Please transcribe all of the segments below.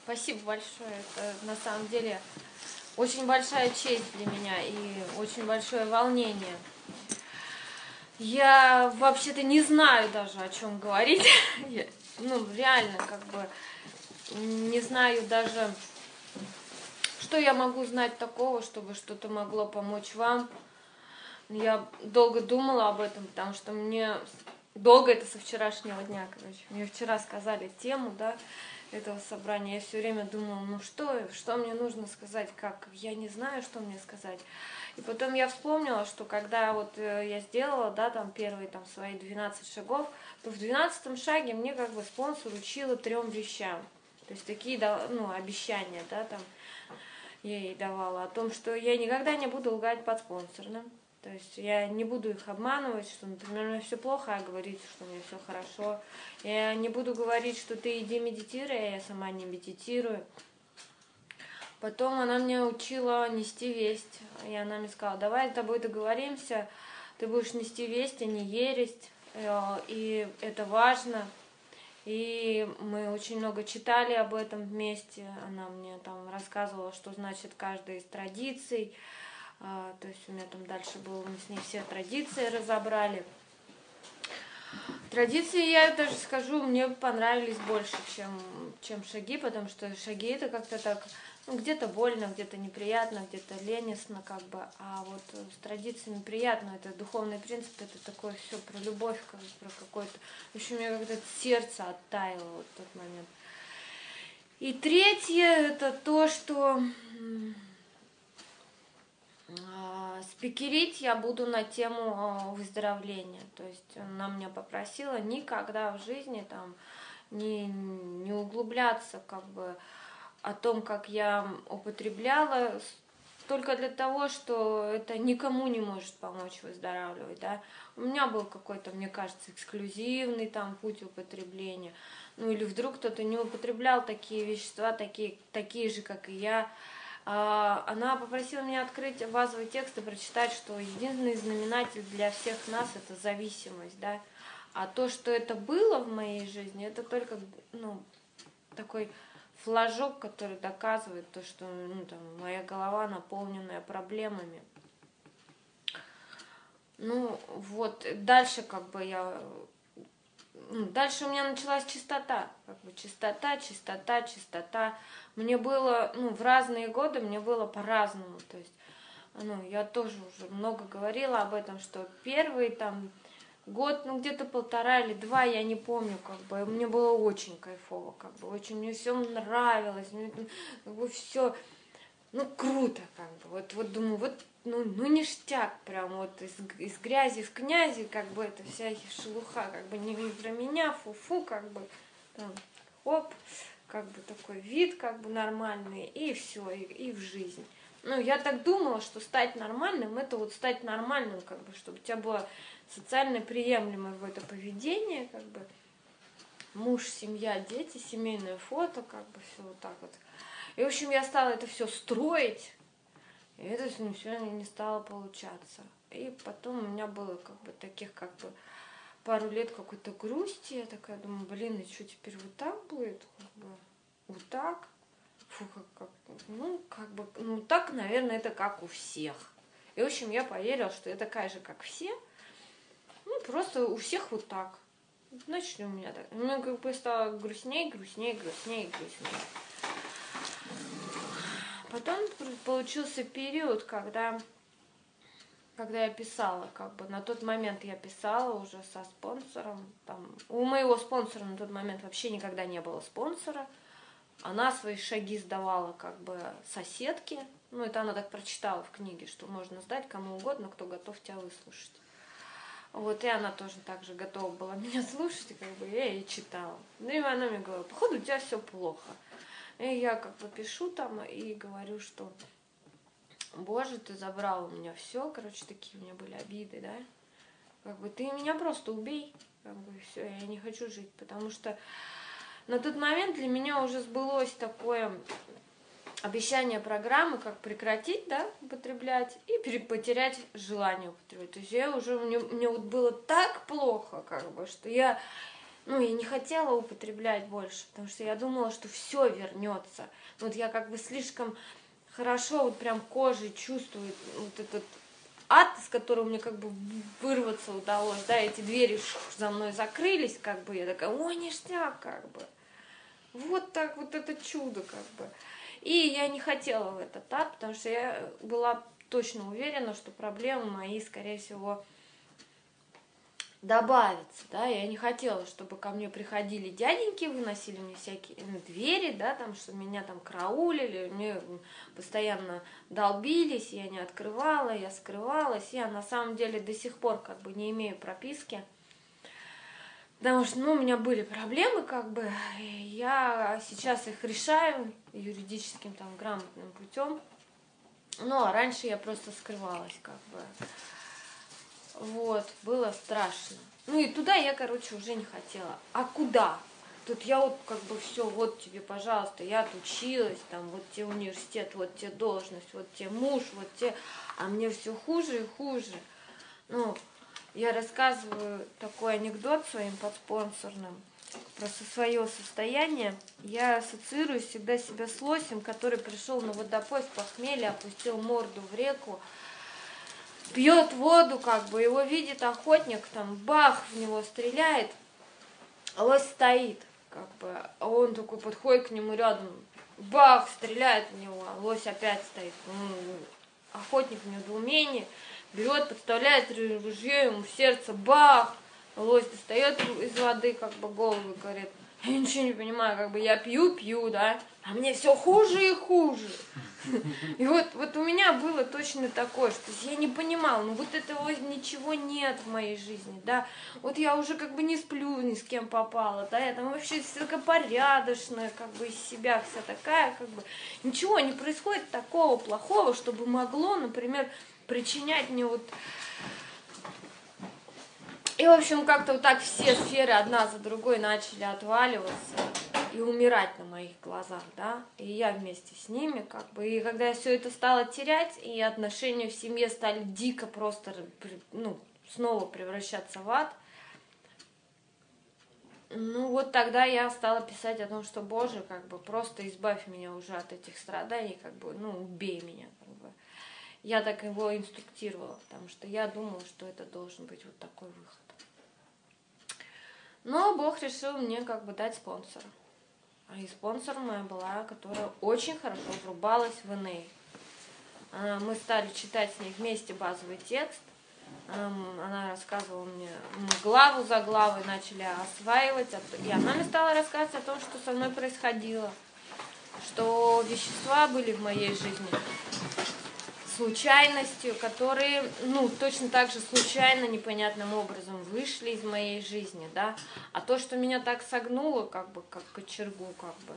Спасибо большое. Это на самом деле очень большая честь для меня и очень большое волнение. Я вообще-то не знаю даже, о чем говорить. Ну, реально, как бы не знаю даже, что я могу знать такого, чтобы что-то могло помочь вам. Я долго думала об этом, потому что мне долго это со вчерашнего дня, короче. Мне вчера сказали тему, да, этого собрания. Я все время думала, ну что мне нужно сказать, как, я не знаю, что мне сказать. И потом я вспомнила, что когда вот я сделала, да, там первые там свои 12 шагов, то в 12-м шаге мне как бы спонсор учила 3 вещам. То есть такие, ну, обещания, да, там я ей давала о том, что я никогда не буду лгать подспонсорным. То есть я не буду их обманывать, что, например, у меня все плохо, а говорить, что у меня все хорошо. Я не буду говорить, что ты иди медитируй, а я сама не медитирую. Потом она меня учила нести весть. И она мне сказала, давай с тобой договоримся, ты будешь нести весть, а не ересть. И это важно. И мы очень много читали об этом вместе. Она мне там рассказывала, что значит каждая из традиций. То есть у меня там дальше было, мы с ней все традиции разобрали. Традиции, я даже скажу, мне понравились больше, чем шаги, потому что шаги это как-то так, ну, где-то больно, где-то неприятно, где-то ленисно, как бы, а вот с традициями приятно, это духовный принцип, это такое все про любовь, как бы, про какой-то, в общем, у меня как-то сердце оттаяло вот в тот момент. И третье, это то, что спикерить я буду на тему выздоровления. То есть она меня попросила никогда в жизни там не углубляться как бы о том, как я употребляла, только для того, что это никому не может помочь выздоравливать, да. У меня был какой-то, мне кажется, эксклюзивный там путь употребления. Ну или вдруг кто-то не употреблял такие вещества, такие же, как и я. Она попросила меня открыть базовый текст и прочитать, что единственный знаменатель для всех нас – это зависимость, да. А то, что это было в моей жизни, это только, ну, такой флажок, который доказывает то, что, ну, там, моя голова наполненная проблемами. Ну, вот, дальше как бы дальше у меня началась чистота, как бы чистота. Мне было, ну, в разные годы мне было по-разному, то есть, ну, я тоже уже много говорила об этом, что первый там год, ну, где-то 1,5 или 2, я не помню, как бы, мне было очень кайфово, как бы, очень мне все нравилось, мне, как бы, все, ну, круто, как бы, вот думаю, вот, ну ништяк, прям вот из грязи в князи, как бы, это вся шелуха, как бы, не про меня, фу-фу, как бы, там, хоп, как бы, такой вид, как бы, нормальный, и все, и в жизнь. Ну, я так думала, что стать нормальным, это вот стать нормальным, как бы, чтобы у тебя было социально приемлемое это поведение, как бы, муж, семья, дети, семейное фото, как бы, все вот так вот. И, в общем, я стала это все строить, и это все не стало получаться. И потом у меня было, как бы, таких, как бы, пару лет какой-то грусти. Я такая думаю, блин, и что теперь вот так будет? Как бы, вот так? Фу, ну, как бы, ну, так, наверное, это как у всех. И, в общем, я поверила, что я такая же, как все. Ну, просто у всех вот так. Значит, у меня так. Мне как бы стало грустнее. Потом получился период, когда я писала, как бы, на тот момент я писала уже со спонсором. Там, у моего спонсора на тот момент вообще никогда не было спонсора. Она свои шаги сдавала, как бы, соседке. Ну, это она так прочитала в книге, что можно сдать кому угодно, кто готов тебя выслушать. Вот, и она тоже так же готова была меня слушать, и как бы я ей читала. Ну, и она мне говорила, походу, у тебя все плохо. И я как бы пишу там и говорю, что, Боже, ты забрал у меня все, короче, такие у меня были обиды, да. Как бы ты меня просто убей, как бы все, я не хочу жить, потому что на тот момент для меня уже сбылось такое обещание программы, как прекратить, да, употреблять и потерять желание употреблять. То есть я уже, мне вот было так плохо, как бы, что я ну, я не хотела употреблять больше, потому что я думала, что все вернется. Вот я как бы слишком хорошо вот прям кожей чувствую вот этот ад, из которого мне как бы вырваться удалось, да, эти двери за мной закрылись, как бы, я такая, ой, ништяк, как бы. Вот так вот это чудо, как бы. И я не хотела в этот ад, потому что я была точно уверена, что проблемы мои, скорее всего, добавится, да, я не хотела, чтобы ко мне приходили дяденьки, выносили мне всякие двери, да, там, что меня там караулили, мне постоянно долбились, я не открывала, я скрывалась, я на самом деле до сих пор как бы не имею прописки, потому что, ну, у меня были проблемы, как бы, я сейчас их решаю юридическим, там, грамотным путем, ну, а раньше я просто скрывалась, как бы. Вот, было страшно. Ну и туда я, короче, уже не хотела. А куда? Тут я вот как бы все, вот тебе, пожалуйста, я отучилась, там, вот тебе университет, вот тебе должность, вот тебе муж, вот тебе... А мне все хуже и хуже. Ну, я рассказываю такой анекдот своим подспонсорным про свое состояние. Я ассоциирую всегда себя с лосем, который пришел на водопой с похмелья, опустил морду в реку, пьет воду, как бы, его видит охотник, там, бах, в него стреляет, а лось стоит, как бы, а он такой подходит к нему рядом, бах, стреляет в него, а лось опять стоит. Охотник в недоумении, берет, подставляет ружье ему в сердце, бах, лось достает из воды, как бы, голову и говорит, я ничего не понимаю, как бы, я пью, да, а мне все хуже и хуже. И вот у меня было точно такое, что я не понимала, ну вот этого ничего нет в моей жизни, да, вот я уже как бы не сплю ни с кем попала, да, я там вообще вся такая порядочная, как бы из себя вся такая, как бы, ничего не происходит такого плохого, чтобы могло, например, причинять мне вот... И, в общем, как-то вот так все сферы одна за другой начали отваливаться и умирать на моих глазах, да, и я вместе с ними, как бы, и когда я все это стала терять, и отношения в семье стали дико просто, ну, снова превращаться в ад, ну, вот тогда я стала писать о том, что, Боже, как бы, просто избавь меня уже от этих страданий, как бы, ну, убей меня, как бы. Я так его инструктировала, потому что я думала, что это должен быть вот такой выход. Но Бог решил мне как бы дать спонсора. И спонсором моя была, которая очень хорошо врубалась в НА. Мы стали читать с ней вместе базовый текст. Она рассказывала мне, мы главу за главой начали осваивать. И она мне стала рассказывать о том, что со мной происходило. Что вещества были в моей жизни случайностью, которые, ну, точно так же случайно, непонятным образом вышли из моей жизни, да, а то, что меня так согнуло, как бы, как кочергу, как бы,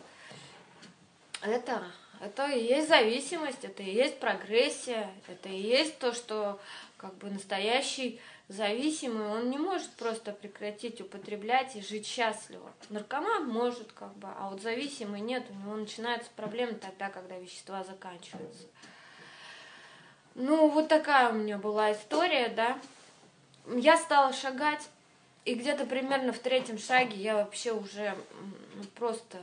это и есть зависимость, это и есть прогрессия, это и есть то, что, как бы, настоящий зависимый, он не может просто прекратить употреблять и жить счастливо. Наркоман может, как бы, а вот зависимый нет, у него начинаются проблемы тогда, когда вещества заканчиваются. Ну, вот такая у меня была история, да. Я стала шагать, и где-то примерно в 3-м шаге я вообще уже просто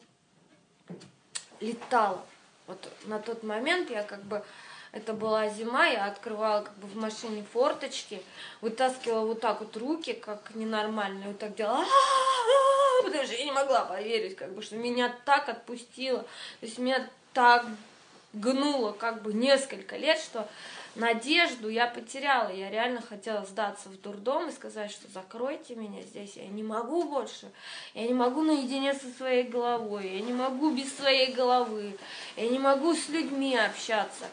летала. Вот на тот момент я как бы, это была зима, я открывала как бы в машине форточки, вытаскивала вот так вот руки, как ненормально, вот так делала, потому что я не могла поверить, как бы, что меня так отпустило, то есть меня так гнуло как бы несколько лет, что надежду я потеряла. Я реально хотела сдаться в дурдом и сказать, что закройте меня здесь, я не могу больше, я не могу наедине со своей головой, я не могу без своей головы, я не могу с людьми общаться.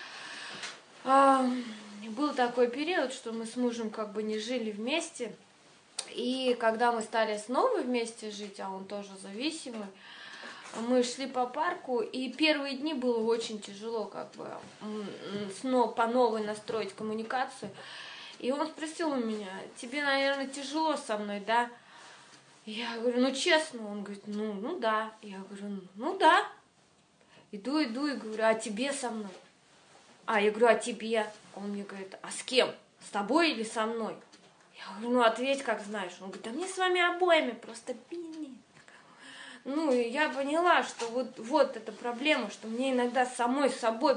Был такой период, что мы с мужем как бы не жили вместе, и когда мы стали снова вместе жить, а он тоже зависимый, мы шли по парку, и первые дни было очень тяжело, как бы, снова по новой настроить коммуникацию. И он спросил у меня, тебе, наверное, тяжело со мной, да? Я говорю, ну честно. Он говорит, ну да. Я говорю, ну да. Иду и говорю, а тебе со мной? Я говорю, а тебе? Он мне говорит, а с кем? С тобой или со мной? Я Я говорю, ну ответь, как знаешь. Он говорит, да мне с вами обоими, просто пини. Ну, и я поняла, что вот эта проблема, что мне иногда самой собой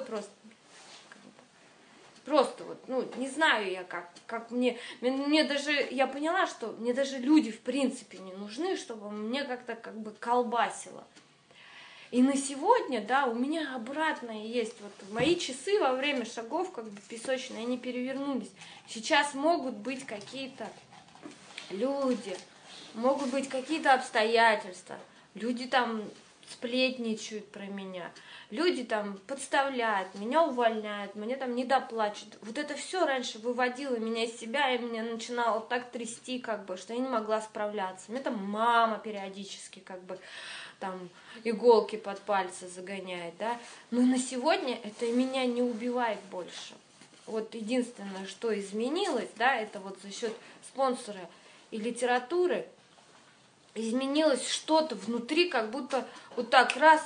просто вот, ну, не знаю я, как мне даже, я поняла, что мне даже люди в принципе не нужны, чтобы мне как-то как бы колбасило. И на сегодня, да, у меня обратное есть. Вот мои часы во время шагов, как бы песочные, они перевернулись. Сейчас могут быть какие-то люди, могут быть какие-то обстоятельства. Люди там сплетничают про меня. Люди там подставляют, меня увольняют, мне там недоплачивают. Вот это все раньше выводило меня из себя, и меня начинало так трясти, как бы, что я не могла справляться. Мне там мама периодически, как бы, там иголки под пальцы загоняет, да. Но на сегодня это меня не убивает больше. Вот единственное, что изменилось, да, это вот за счет спонсора и литературы изменилось что-то внутри, как будто вот так раз,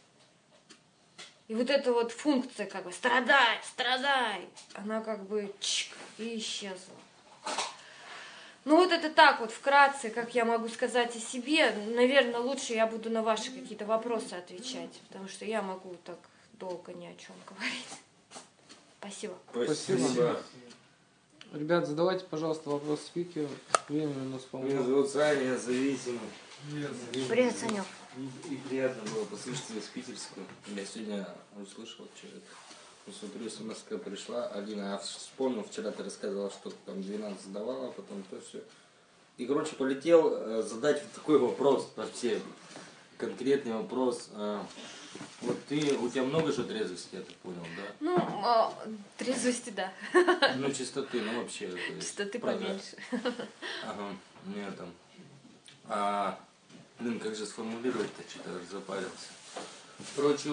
и вот эта вот функция, как бы, страдай, она как бы чик, и исчезла. Ну вот это так вот вкратце, как я могу сказать о себе. Наверное, лучше я буду на ваши какие-то вопросы отвечать, потому что я могу так долго ни о чем говорить. Спасибо. Спасибо. Ребят, задавайте, пожалуйста, вопрос спикеру. Времени у нас, по-моему. Меня зовут Саня, я зависимый. Привет, Санек. И приятно было послышать тебя с питерскую. Я сегодня услышал, что это. Ну, смотрю, смс пришла, Алина, вспомнил, вчера ты рассказывала, что ты там 12 задавала, а потом то все. И, короче, полетел задать вот такой вопрос, вообще конкретный вопрос. Вот у тебя много же трезвости, я так понял, да? Ну, трезвости, да. Ну, чистоты, ну вообще. Чистоты поменьше. Ага, нет там. Блин, как же сформулировать-то, что-то запарился. Короче,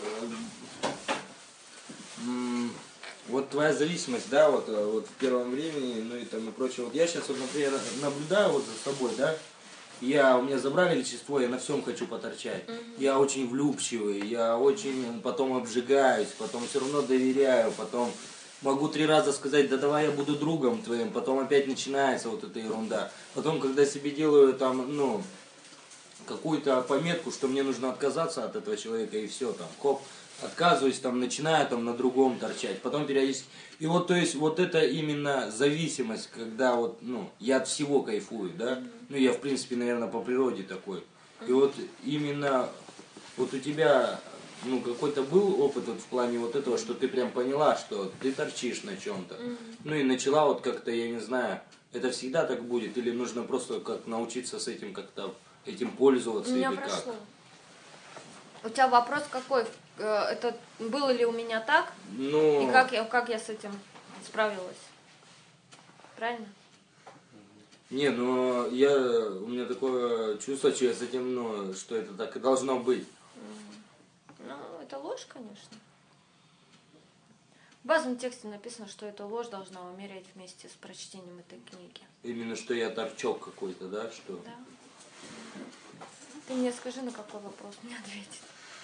вот твоя зависимость, да, вот в первом времени, ну и там и прочее. Вот я сейчас, вот, например, наблюдаю вот за собой, да, у меня забрали вещество, я на всем хочу поторчать. Я очень влюбчивый, я очень потом обжигаюсь, потом все равно доверяю, потом могу 3 раза сказать, да давай я буду другом твоим, потом опять начинается вот эта ерунда. Потом, когда себе делаю там, ну, какую-то пометку, что мне нужно отказаться от этого человека, и все, там, хоп, отказываюсь, там, начинаю там на другом торчать, потом периодически. И вот, то есть, вот это именно зависимость, когда вот, ну, я от всего кайфую, да, ну, я, в принципе, наверное, по природе такой. И вот именно, вот у тебя, ну, какой-то был опыт вот в плане вот этого, что ты прям поняла, что ты торчишь на чем-то, ну, и начала вот как-то, я не знаю, это всегда так будет, или нужно просто как научиться с этим как-то, этим пользоваться, или прошло. как? У тебя вопрос какой? Это было ли у меня так? Ну... И как я с этим справилась? Правильно? Не, ну у меня такое чувство, что я с этим, ну, что это так и должно быть. Ну, это ложь, конечно. В базовом тексте написано, что эта ложь должна умереть вместе с прочтением этой книги. Именно, что я торчок какой-то, да? Что? Да. Ты мне скажи, на какой вопрос мне ответить.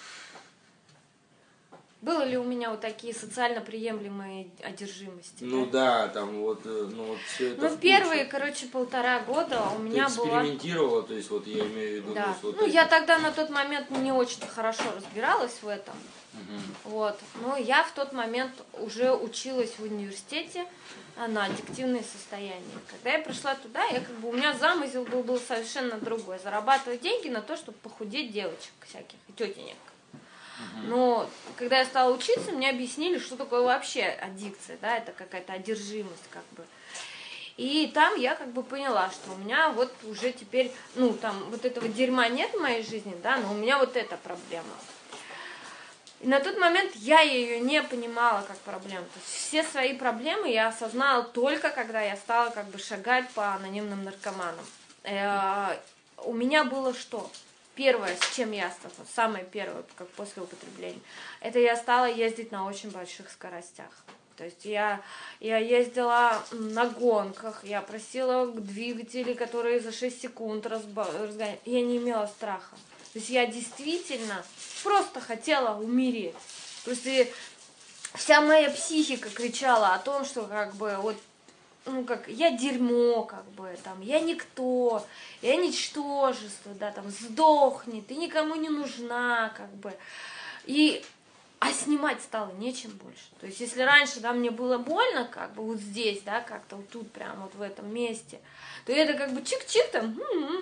Было ли у меня вот такие социально приемлемые одержимости? Ну да, там вот, все это. Ну, в первые, короче, 1,5 года у меня ты была... экспериментировала, то есть вот я имею в виду... Да. Вот ну, я тогда на тот момент не очень хорошо разбиралась в этом. Вот. Но я в тот момент уже училась в университете на аддиктивные состояния. Когда я пришла туда, у меня замысел был совершенно другой. Зарабатывать деньги на то, чтобы похудеть девочек всяких и тетенек. Но когда я стала учиться, мне объяснили, что такое вообще аддикция, да, это какая-то одержимость, как бы. И там я как бы поняла, что у меня вот уже теперь, ну, там вот этого дерьма нет в моей жизни, да, но у меня вот эта проблема. И на тот момент я ее не понимала как проблему. То есть все свои проблемы я осознала только когда я стала как бы шагать по анонимным наркоманам. У меня было что? Первое, с чем я столкнулась, самое первое, как после употребления, это я стала ездить на очень больших скоростях. То есть я ездила на гонках, я просила двигатели, которые за 6 секунд разгоняют. Я не имела страха. То есть я действительно просто хотела умереть. То есть вся моя психика кричала о том, что как бы вот, ну как, я дерьмо, как бы, там, я никто, я ничтожество, да, там, сдохни, ты никому не нужна, как бы. А снимать стало нечем больше. То есть, если раньше, да, мне было больно, как бы, вот здесь, да, как-то вот тут, прям вот в этом месте, то это как бы чик-чик там,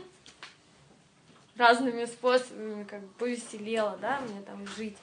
разными способами, как бы, повеселело, да, мне там жить.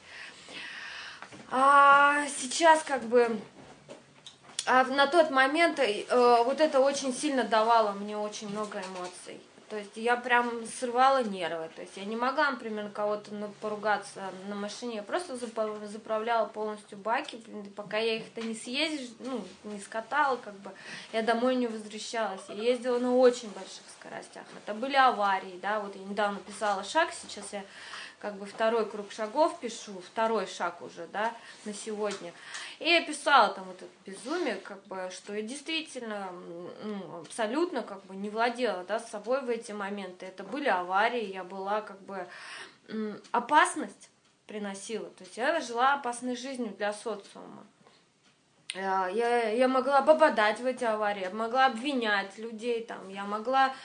А сейчас, как бы, на тот момент вот это очень сильно давало мне очень много эмоций. То есть я прям срывала нервы. То есть я не могла, например, кого-то поругаться на машине. Я просто заправляла полностью баки, пока я их-то не съездила, ну, не скатала, как бы, я домой не возвращалась. Я ездила на очень больших скоростях. Это были аварии, да, вот я недавно писала шаг, сейчас я как бы второй круг шагов пишу, второй шаг уже, да, на сегодня. И я писала там вот это безумие, как бы, что я действительно, ну, абсолютно, как бы, не владела, да, собой в эти моменты. Это были аварии, я была, как бы, опасность приносила. То есть я жила опасной жизнью для социума. Я могла попадать в эти аварии, я могла обвинять людей, там, я могла...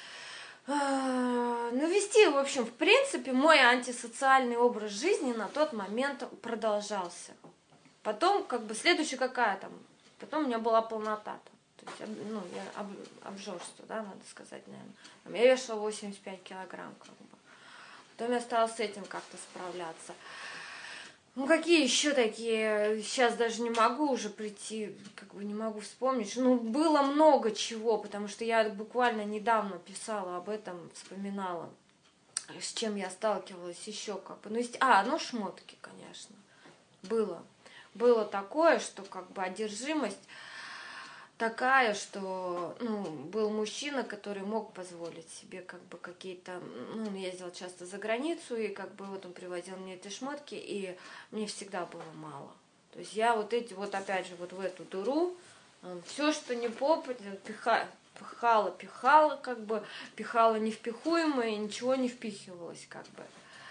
Ну, вести, в общем, в принципе, мой антисоциальный образ жизни на тот момент продолжался. Потом, как бы, следующая какая там? Потом у меня была полнота. То есть, ну, я обжорство, да, надо сказать, наверное. Я вешала 85 килограмм, как бы. Потом я стала с этим как-то справляться. Ну, какие еще такие, сейчас даже не могу уже прийти, как бы не могу вспомнить. Ну, было много чего, потому что я буквально недавно писала об этом, вспоминала, с чем я сталкивалась еще как бы. Ну, ну, шмотки, конечно, было. Было такое, что как бы одержимость такая, что, ну, был мужчина, который мог позволить себе как бы какие-то, ну, он ездил часто за границу, и как бы вот он привозил мне эти шмотки, и мне всегда было мало. То есть я вот эти вот, опять же, вот в эту дыру, все, что не попадет, пихала, как бы, пихала невпихуемое, и ничего не впихивалось, как бы.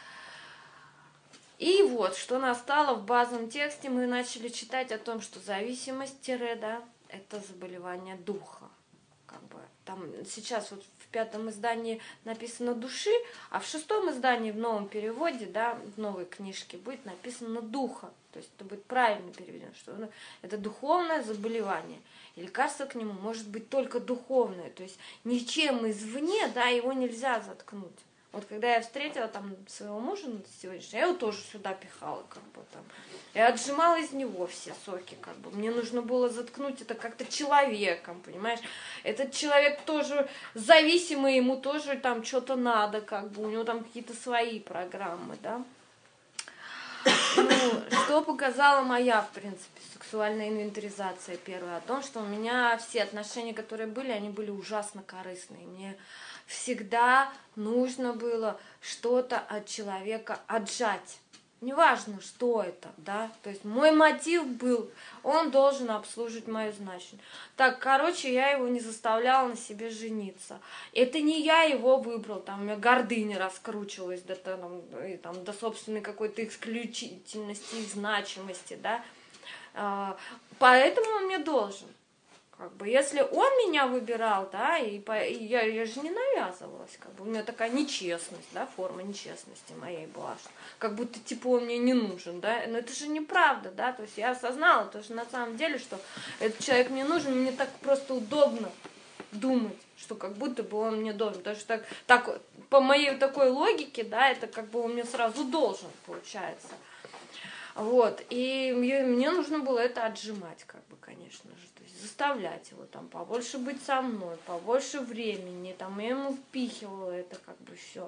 И вот, что настало в базовом тексте, мы начали читать о том, что зависимость, да, это заболевание духа. Как бы. Там сейчас вот в 5-м издании написано «души», а в 6-м издании в новом переводе, да, в новой книжке будет написано «духа». То есть это будет правильно переведено, что это духовное заболевание. И лекарство к нему может быть только духовное. То есть ничем извне, да, его нельзя заткнуть. Вот когда я встретила там своего мужа сегодняшнего, я его тоже сюда пихала, как бы там. Я отжимала из него все соки, как бы. Мне нужно было заткнуть это как-то человеком, понимаешь? Этот человек тоже зависимый, ему тоже там что-то надо, как бы. У него там какие-то свои программы, да. Ну, что показала моя, в принципе, сексуальная инвентаризация первая? О том, что у меня все отношения, которые были, они были ужасно корыстные. Мне всегда нужно было что-то от человека отжать. Неважно, что это, да, то есть мой мотив был, он должен обслуживать мою значимость. Так, короче, я его не заставляла на себе жениться. Это не я его выбрал, там у меня гордыня раскручивалась до собственной какой-то исключительности и значимости, да, поэтому он мне должен. Как бы, если он меня выбирал, да, и я же не навязывалась, как бы, у меня такая нечестность, да, форма нечестности моей была, что как будто, типа, он мне не нужен, да, но это же неправда, да, то есть я осознала, то, что на самом деле, что этот человек мне нужен, мне так просто удобно думать, что как будто бы он мне должен, потому что так по моей такой логике, да, это как бы он мне сразу должен, получается. Вот, и мне нужно было это отжимать, как бы, конечно же, то есть заставлять его там побольше быть со мной, побольше времени, там, я ему впихивала это, как бы, все.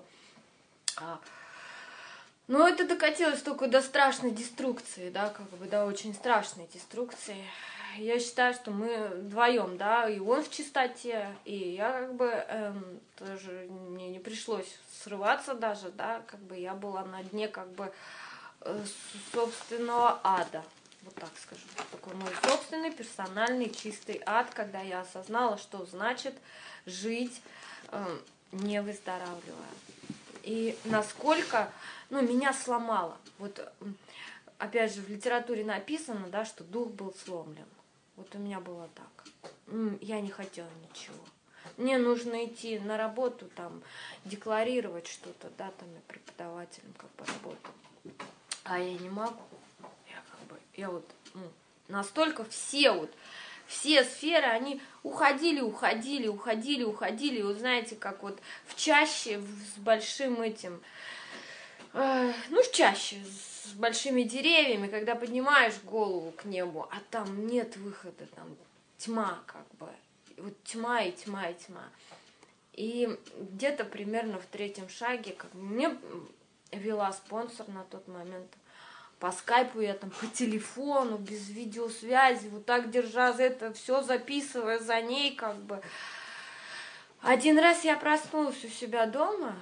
Но это докатилось только до страшной деструкции, да, как бы, до очень страшной деструкции. Я считаю, что мы вдвоем, да, и он в чистоте, и я, как бы, тоже мне не пришлось срываться даже, да, как бы, я была на дне, как бы, собственного ада, вот так скажу. Такой мой собственный, персональный, чистый ад, когда я осознала, что значит жить, не выздоравливая. И насколько, ну, меня сломало. Вот, опять же, в литературе написано, да, что дух был сломлен. Вот у меня было так. Я не хотела ничего. Мне нужно идти на работу, там, декларировать что-то, да, там я преподавателем как бы работаю. А я не могу. Я вот, настолько все сферы, они уходили. И вот знаете, как вот в чаще с большим этим, в чаще с большими деревьями, когда поднимаешь голову к небу, а там нет выхода, там тьма как бы. Вот тьма и тьма. И где-то примерно в 3-м шаге, как бы, мне вела спонсор на тот момент, по скайпу я там, по телефону, без видеосвязи, вот так держа это все, записывая за ней, как бы. Один раз я проснулась у себя дома.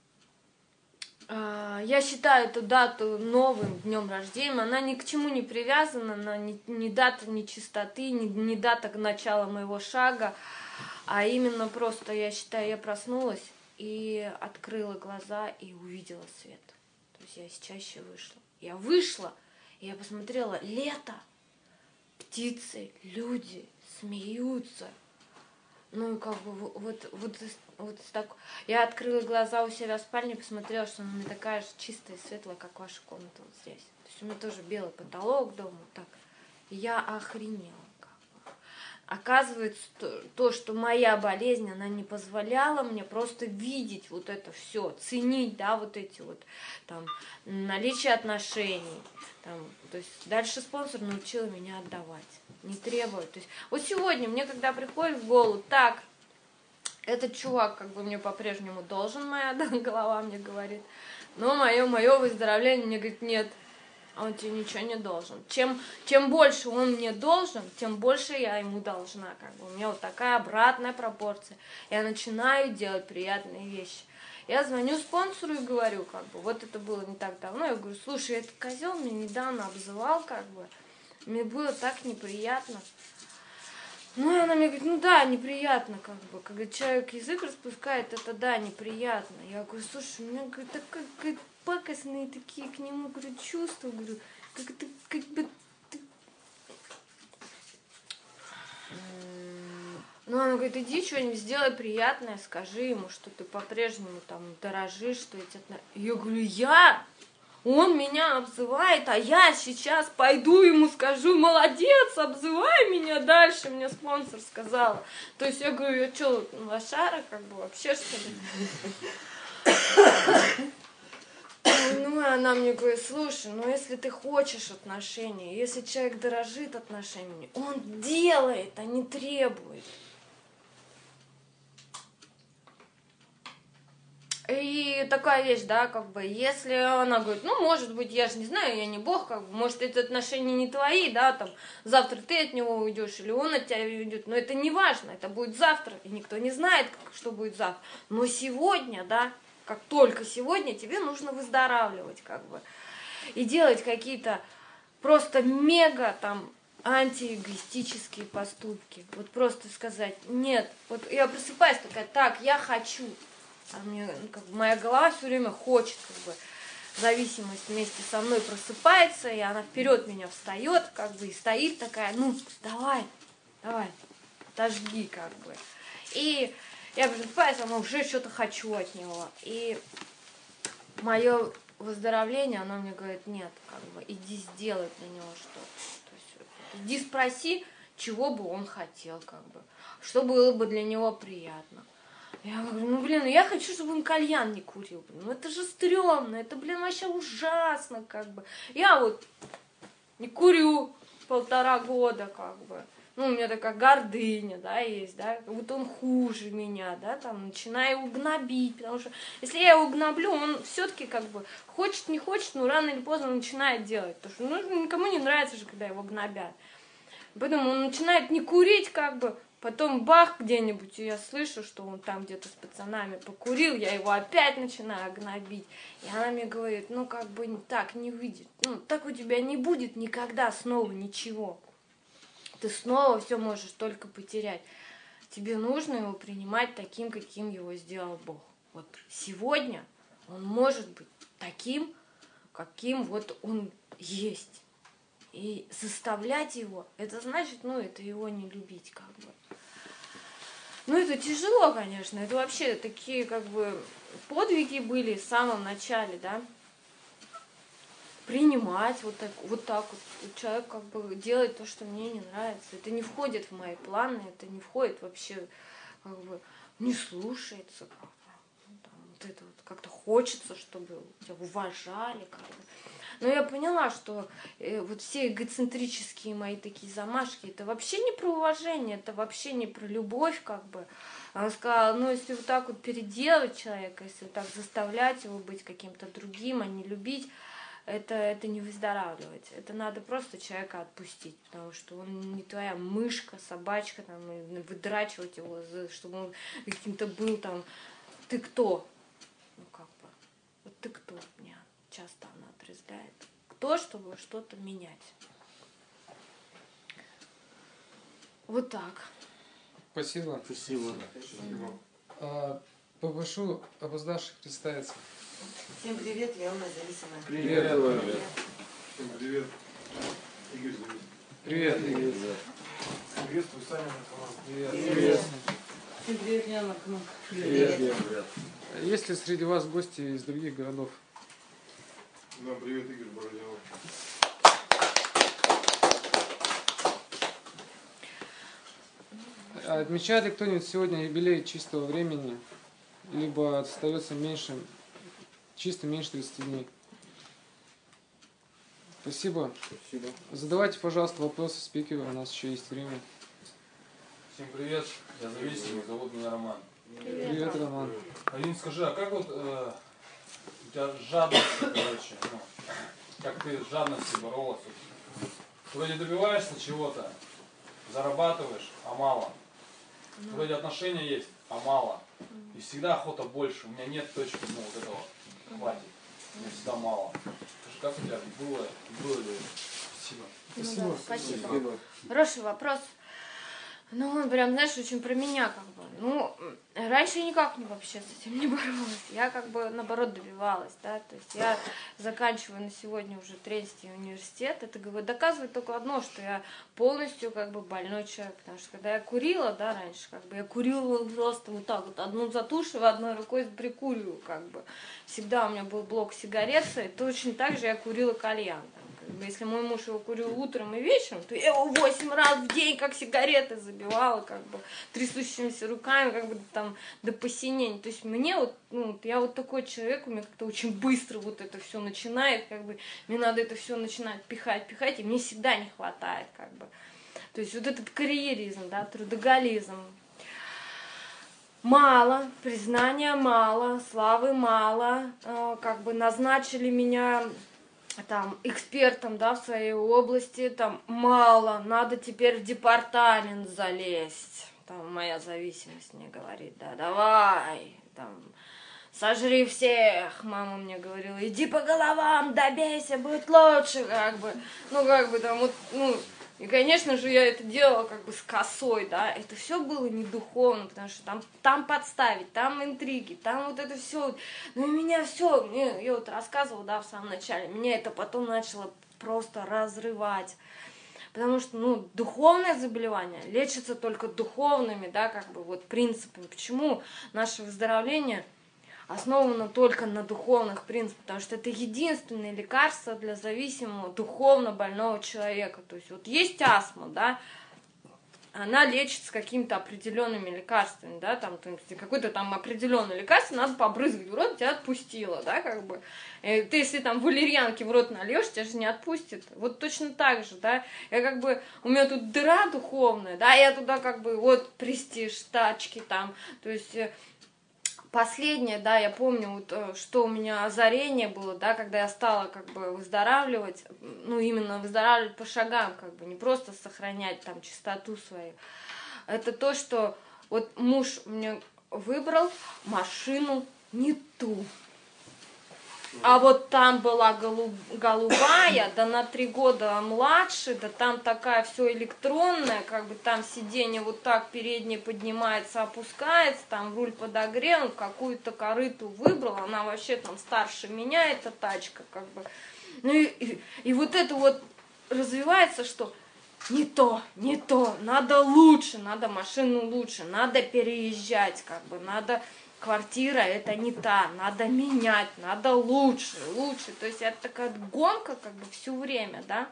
Я считаю эту дату новым днем рождения. Она ни к чему не привязана, она не дата ни чистоты, не дата начала моего шага, а именно просто, я считаю, я проснулась и открыла глаза и увидела свет. То есть я из чаще вышла. Я вышла, и я посмотрела, лето, птицы, люди смеются. Ну, как бы, вот так. Я открыла глаза у себя в спальне, посмотрела, что она у меня такая же чистая и светлая, как ваша комната вот здесь. То есть у меня тоже белый потолок дома, так. И я охренела. Оказывается, то, что моя болезнь, она не позволяла мне просто видеть вот это все, ценить, да, вот эти вот, там, наличие отношений, там, то есть дальше спонсор научил меня отдавать, не требовать. То есть вот сегодня мне, когда приходит в голову, так, этот чувак как бы мне по-прежнему должен, моя голова мне говорит, но мое выздоровление мне говорит, нет, а он тебе ничего не должен. Чем больше он мне должен, тем больше я ему должна. Как бы. У меня вот такая обратная пропорция. Я начинаю делать приятные вещи. Я звоню спонсору и говорю, как бы, вот это было не так давно. Я говорю, слушай, этот козел меня недавно обзывал, как бы. Мне было так неприятно. Ну, и она мне говорит, да, неприятно, как бы. Когда человек язык распускает, это да, неприятно. Я говорю, слушай, у меня, говорит, такая пакостные такие к нему, говорю, чувства, говорю, как это, как бы ты... Ну, она говорит, иди что-нибудь сделай приятное, скажи ему, что ты по-прежнему там дорожишь, что эти... Я говорю, он меня обзывает, а я сейчас пойду ему скажу, молодец, обзывай меня дальше, мне спонсор сказала. То есть я говорю, я что, лошара, как бы, вообще, что ли? Ну, и она мне говорит, слушай, ну, если ты хочешь отношений, если человек дорожит отношениями, он делает, а не требует. И такая вещь, да, как бы, если она говорит, ну, может быть, я же не знаю, я не бог, как бы, может, эти отношения не твои, да, там, завтра ты от него уйдешь, или он от тебя уйдет, но это не важно, это будет завтра, и никто не знает, что будет завтра, но сегодня, да, как только сегодня, тебе нужно выздоравливать, как бы, и делать какие-то просто мега, там, антиэгоистические поступки, вот просто сказать, нет, вот я просыпаюсь такая, так, я хочу. А мне, как бы, моя голова все время хочет, как бы, зависимость вместе со мной просыпается, и она вперед меня встает, как бы, и стоит такая, ну, давай, дожди, как бы. И я просыпаюсь, а уже что-то хочу от него. И мое выздоровление, оно мне говорит, нет, как бы, иди сделай для него что-то. То есть, иди спроси, чего бы он хотел, как бы, что было бы для него приятно. Я говорю, ну, блин, я хочу, чтобы он кальян не курил. Ну, это же стрёмно, это, блин, вообще ужасно, как бы. Я вот не курю 1,5 года, как бы. Ну, у меня такая гордыня, да, есть, да, как будто он хуже меня, да, там, начинаю его гнобить, потому что если я его гноблю, он все-таки, как бы, хочет, не хочет, но рано или поздно начинает делать, потому что, ну, никому не нравится же, когда его гнобят. Поэтому он начинает не курить, как бы, потом бах где-нибудь, и я слышу, что он там где-то с пацанами покурил, я его опять начинаю гнобить. И она мне говорит, ну как бы так не выйдет, ну так у тебя не будет никогда снова ничего. Ты снова все можешь только потерять. Тебе нужно его принимать таким, каким его сделал Бог. Вот сегодня он может быть таким, каким вот он есть. И заставлять его, это значит, ну, это его не любить, как бы. Ну, это тяжело, конечно. Это вообще такие, как бы, подвиги были в самом начале, да. Принимать вот так вот. Человек как бы делает то, что мне не нравится. Это не входит в мои планы, это не входит вообще, как бы, не слушается как бы. Ну, там, вот это вот как-то хочется, чтобы тебя уважали, как бы. Но я поняла, что вот все эгоцентрические мои такие замашки, это вообще не про уважение, это вообще не про любовь, как бы. Она сказала, ну, если вот так вот переделать человека, если вот так заставлять его быть каким-то другим, а не любить, это не выздоравливать. Это надо просто человека отпустить, потому что он не твоя мышка, собачка, там, и выдрачивать его, чтобы он каким-то был там. Ты кто? Ну, как бы, вот ты кто? Меня часто она отрезвляет. Кто, чтобы что-то менять. Вот так. Спасибо. Спасибо. Попрошу опоздавших представиться. Всем привет, я Алла Зависимая. Привет. Всем привет. Игорь Зависимый. Привет, Игорь. Приветствую, Саня Наркоман. Привет. Привет. Всем привет, я Наркоман. Привет. Есть ли среди вас гости из других городов? Да, привет, Игорь Бородянов. Отмечает ли кто-нибудь сегодня юбилей чистого времени, либо остается меньше 30 дней? Спасибо. Спасибо. Задавайте, пожалуйста, вопросы спикеру, у нас еще есть время. Всем привет, я зависимый, зовут меня Роман. Привет, Роман. Алин, скажи, а как вот у тебя жадность, короче, ну, как ты с жадностью боролась? Вроде добиваешься чего-то, зарабатываешь, а мало. Вроде отношения есть, а мало. И всегда охота больше, у меня нет точки, ну вот этого, хватит. Мне всегда мало. Скажи, как у тебя было ли? Спасибо. Спасибо. Ну, да, спасибо. Хороший вопрос. Ну, он прям, знаешь, очень про меня как бы. Ну, раньше я никак вообще с этим не боролась. Я как бы, наоборот, добивалась, да. То есть я заканчиваю на сегодня уже 3-й университет. Это, говорю, доказывает только одно, что я полностью как бы больной человек. Потому что когда я курила, да, раньше, как бы я курила просто вот так вот, одну затушиваю, одной рукой прикуриваю, как бы. Всегда у меня был блок сигарет, и точно так же я курила кальян. Если мой муж его курил утром и вечером, то я его 8 раз в день как сигареты забивала, как бы трясущимися руками, как бы там до посинения. То есть мне вот, ну, я вот такой человек, у меня как-то очень быстро вот это все начинает, как бы мне надо это все начинать пихать, и мне всегда не хватает, как бы. То есть вот этот карьеризм, да, трудоголизм. Мало, признания мало, славы мало, как бы назначили меня там экспертом, да, в своей области, там мало, надо теперь в департамент залезть. Там моя зависимость мне говорит, да, давай, там, сожри всех. Мама мне говорила, иди по головам, добейся, будет лучше, как бы. Ну, как бы там вот, ну, и, конечно же, я это делала как бы с косой, да, это все было не духовно, потому что там подставить, там интриги, там вот это все, ну, и меня все, я вот рассказывала, да, в самом начале, меня это потом начало просто разрывать, потому что, ну, духовное заболевание лечится только духовными, да, как бы вот принципами, почему наше выздоровление основано только на духовных принципах, потому что это единственное лекарство для зависимого духовно больного человека. То есть вот есть астма, да, она лечится какими-то определенными лекарствами, да, там, то есть какое-то там определенное лекарство надо побрызгать в рот, тебя отпустило, да, как бы. И ты, если там валерьянки в рот нальешь, тебя же не отпустит. Вот точно так же, да, я как бы, у меня тут дыра духовная, да, я туда как бы, вот, престиж, тачки там, то есть... Последнее, да, я помню, вот, что у меня озарение было, да, когда я стала как бы выздоравливать, ну, именно выздоравливать по шагам, как бы, не просто сохранять там чистоту свою. Это то, что вот муж мне выбрал машину не ту. А вот там была голубая, да на 3 года младше, да там такая все электронная, как бы там сиденье вот так переднее поднимается, опускается, там руль подогрел, какую-то корыту выбрал, она вообще там старше меня, эта тачка, как бы. Ну и вот это вот развивается, что не то, не то, надо лучше, надо машину лучше, надо переезжать, как бы, надо квартира, это не та, надо менять, надо лучше, лучше. То есть это такая гонка, как бы, все время, да.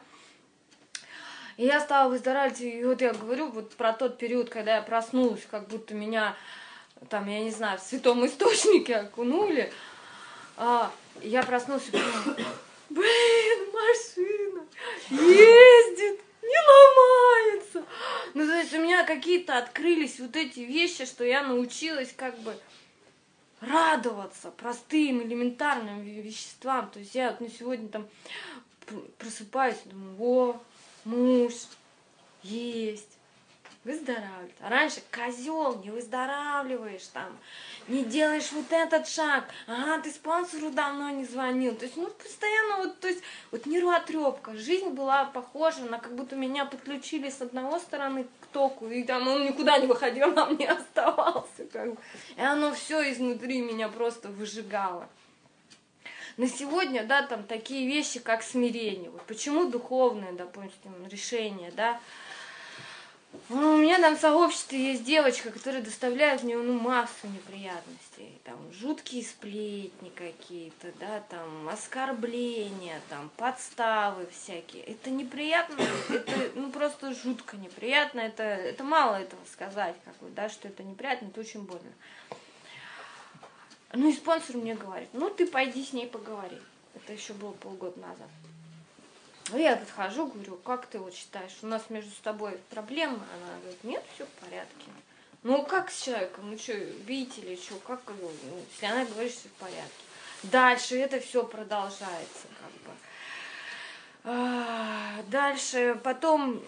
И я стала выздоравливать, и вот я говорю вот про тот период, когда я проснулась, как будто меня, там, я не знаю, в святом источнике окунули. Я проснулась и подумала, блин, машина ездит, не ломается. Ну, то есть у меня какие-то открылись вот эти вещи, что я научилась как бы радоваться простым, элементарным веществам. То есть я вот сегодня там просыпаюсь и думаю, о, муж есть, выздоравливает. А раньше козел, не выздоравливаешь там, не делаешь вот этот шаг. Ага, ты спонсору давно не звонил. То есть, ну, постоянно вот, то есть, вот нервотрепка. Жизнь была похожа на как будто меня подключили с одной стороны к току, и там он никуда не выходил, а мне оставался. Как бы. И оно все изнутри меня просто выжигало. На сегодня, да, там такие вещи, как смирение. Вот почему духовное, допустим, решение, да. У меня там в сообществе есть девочка, которая доставляет мне массу неприятностей. Там жуткие сплетни какие-то, да, там оскорбления, там подставы всякие. Это неприятно, это просто жутко неприятно. Это мало этого сказать, как бы, да, что это неприятно, это очень больно. Ну и спонсор мне говорит, ну ты пойди с ней поговори. Это еще было полгода назад. Ну я подхожу, говорю, как ты вот считаешь, у нас между тобой проблемы? Она говорит, нет, все в порядке. Ну как с человеком, ну что, видите ли, что, как, ну, если она говорит, что все в порядке. Дальше это все продолжается, как бы. Дальше, потом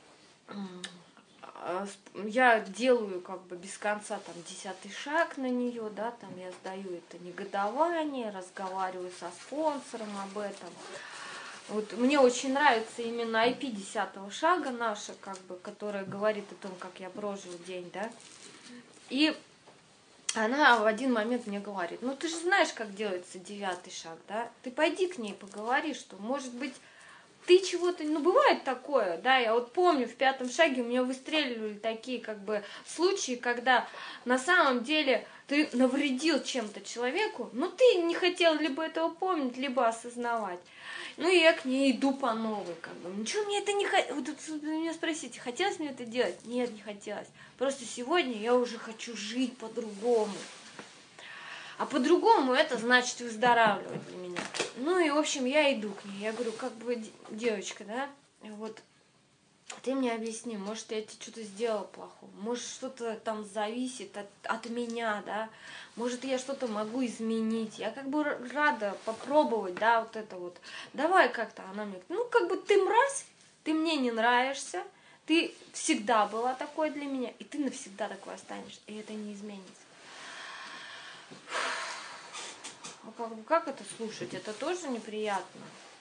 я делаю как бы без конца там 10-й шаг на нее, да, там я сдаю это негодование, разговариваю со спонсором об этом. Вот мне очень нравится именно IP 10-го шага наша, как бы, которая говорит о том, как я прожил день, да. И она в один момент мне говорит, ну ты же знаешь, как делается 9-й шаг, да, ты пойди к ней поговори, что, может быть, ты чего-то, ну бывает такое, да, я вот помню, в 5-м шаге у меня выстреливали такие как бы случаи, когда на самом деле ты навредил чем-то человеку, но ты не хотел либо этого помнить, либо осознавать. Ну и я к ней иду по новой, как бы. Ничего мне это не хотелось. Вот меня спросите, хотелось мне это делать? Нет, не хотелось. Просто сегодня я уже хочу жить по-другому. А по-другому это значит выздоравливать для меня. Ну и, в общем, я иду к ней. Я говорю, как бы, девочка, да, вот ты мне объясни, может, я тебе что-то сделала плохого, может, что-то там зависит от меня, да, может, я что-то могу изменить. Я как бы рада попробовать, да, вот это вот. Давай как-то. Она мне, ну, как бы ты мразь, ты мне не нравишься, ты всегда была такой для меня, и ты навсегда такой останешься, и это не изменится. Как это слушать? Это тоже неприятно.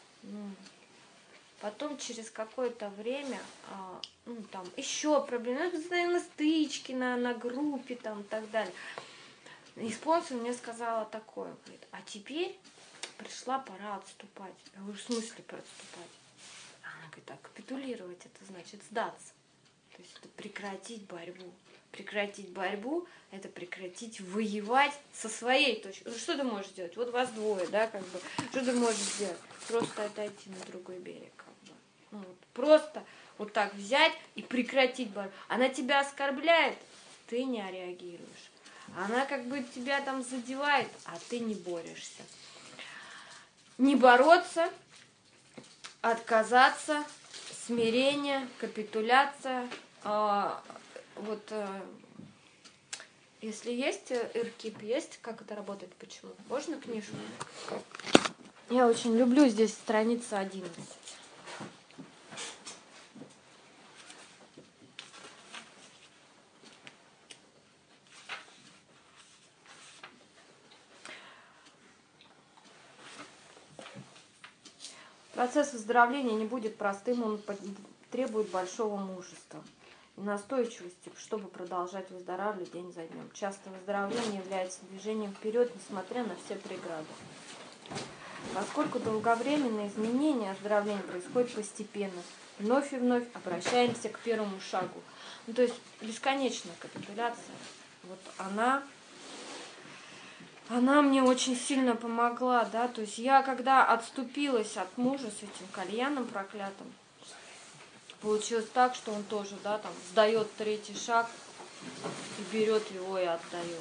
Потом через какое-то время, ну, там, еще проблемы, постоянно стычки на группе, там, и так далее. И спонсор мне сказала такое, говорит, а теперь пришла пора отступать. Я говорю, в смысле отступать? Она говорит, а капитулировать это значит сдаться. То есть это прекратить борьбу. Прекратить борьбу – это прекратить воевать со своей точки. Что ты можешь сделать? Вот вас двое, да, как бы. Что ты можешь сделать? Просто отойти на другой берег, как бы. Ну, вот, просто вот так взять и прекратить борьбу. Она тебя оскорбляет, ты не реагируешь. Она как бы тебя там задевает, а ты не борешься. Не бороться, отказаться, смирение, капитуляция. Вот если есть Иркип, есть, как это работает, почему? Можно книжку? Я очень люблю, здесь страница 11. Процесс выздоровления не будет простым, он требует большого мужества и настойчивости, чтобы продолжать выздоравливать день за днем. Часто выздоровление является движением вперед, несмотря на все преграды. Поскольку долговременные изменения оздоровления происходят постепенно, вновь и вновь обращаемся к первому шагу. Ну, то есть бесконечная капитуляция. Вот она мне очень сильно помогла, да, то есть я когда отступилась от мужа с этим кальяном проклятым, получилось так, что он тоже, да, там, сдает третий шаг и берет его и отдает.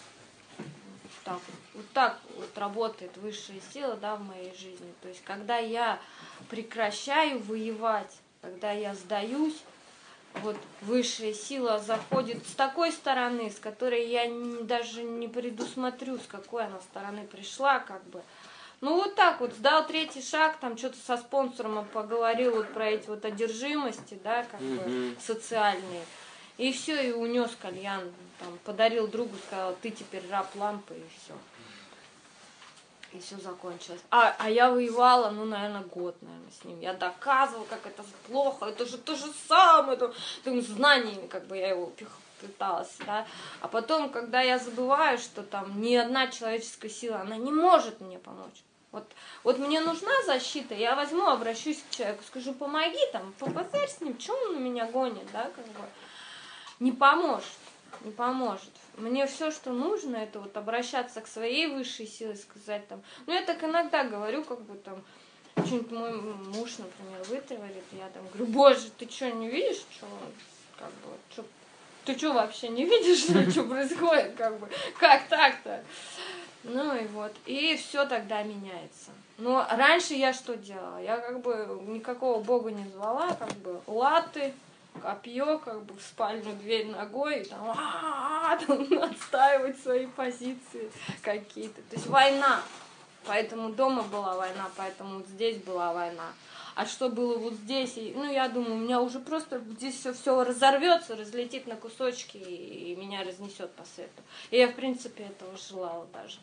Вот так вот работает высшая сила, да, в моей жизни. То есть, когда я прекращаю воевать, когда я сдаюсь, вот высшая сила заходит с такой стороны, с которой я даже не предусмотрю, с какой она стороны пришла, как бы. Ну вот так вот, сдал третий шаг, там что-то со спонсором поговорил вот про эти вот одержимости, да, как бы социальные. И все, и унес кальян, там, подарил другу, сказал, ты теперь раб лампы, и все. И все закончилось. А я воевала, ну, наверное, год, с ним. Я доказывала, как это плохо, это же то же самое, там, знаниями, как бы я его пыталась, да. А потом, когда я забываю, что там ни одна человеческая сила, она не может мне помочь. Вот мне нужна защита, я возьму, обращусь к человеку, скажу, помоги, там, побазарь с ним, что он на меня гонит, да, как бы. Не поможет, не поможет. Мне все, что нужно, это вот обращаться к своей высшей силе, сказать там. Ну, я так иногда говорю, как бы там, что-нибудь мой муж, например, вытворит, я там говорю, боже, ты что, не видишь, что, как бы, что, ты что вообще не видишь, что происходит, как бы, как так-то? Ну и вот, и все тогда меняется. Но раньше я что делала? Я как бы никакого бога не звала, как бы латы, копье, как бы в спальню дверь ногой, и там, там отстаивать свои позиции какие-то. То есть война. Поэтому дома была война, поэтому вот здесь была война. А что было вот здесь? Ну, я думаю, у меня уже просто здесь все разорвется, разлетит на кусочки и меня разнесет по свету. И я, в принципе, этого желала даже.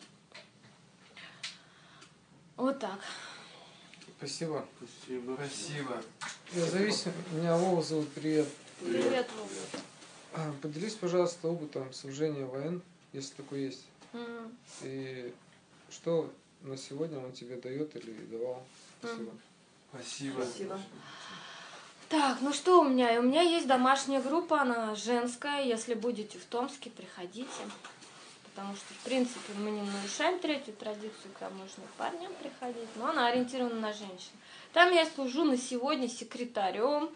Вот так. Спасибо. Спасибо. Независимо. Меня Вова зовут, привет. Привет, Вова. Поделись, пожалуйста, опытом служения ВН, если такой есть. И что на сегодня он тебе дает или давал? Спасибо. Спасибо. Так, ну что у меня? У меня есть домашняя группа, она женская. Если будете в Томске, приходите. Потому что, в принципе, мы не нарушаем третью традицию, когда можно к парням приходить, но она ориентирована на женщин. Там я служу на сегодня секретарем,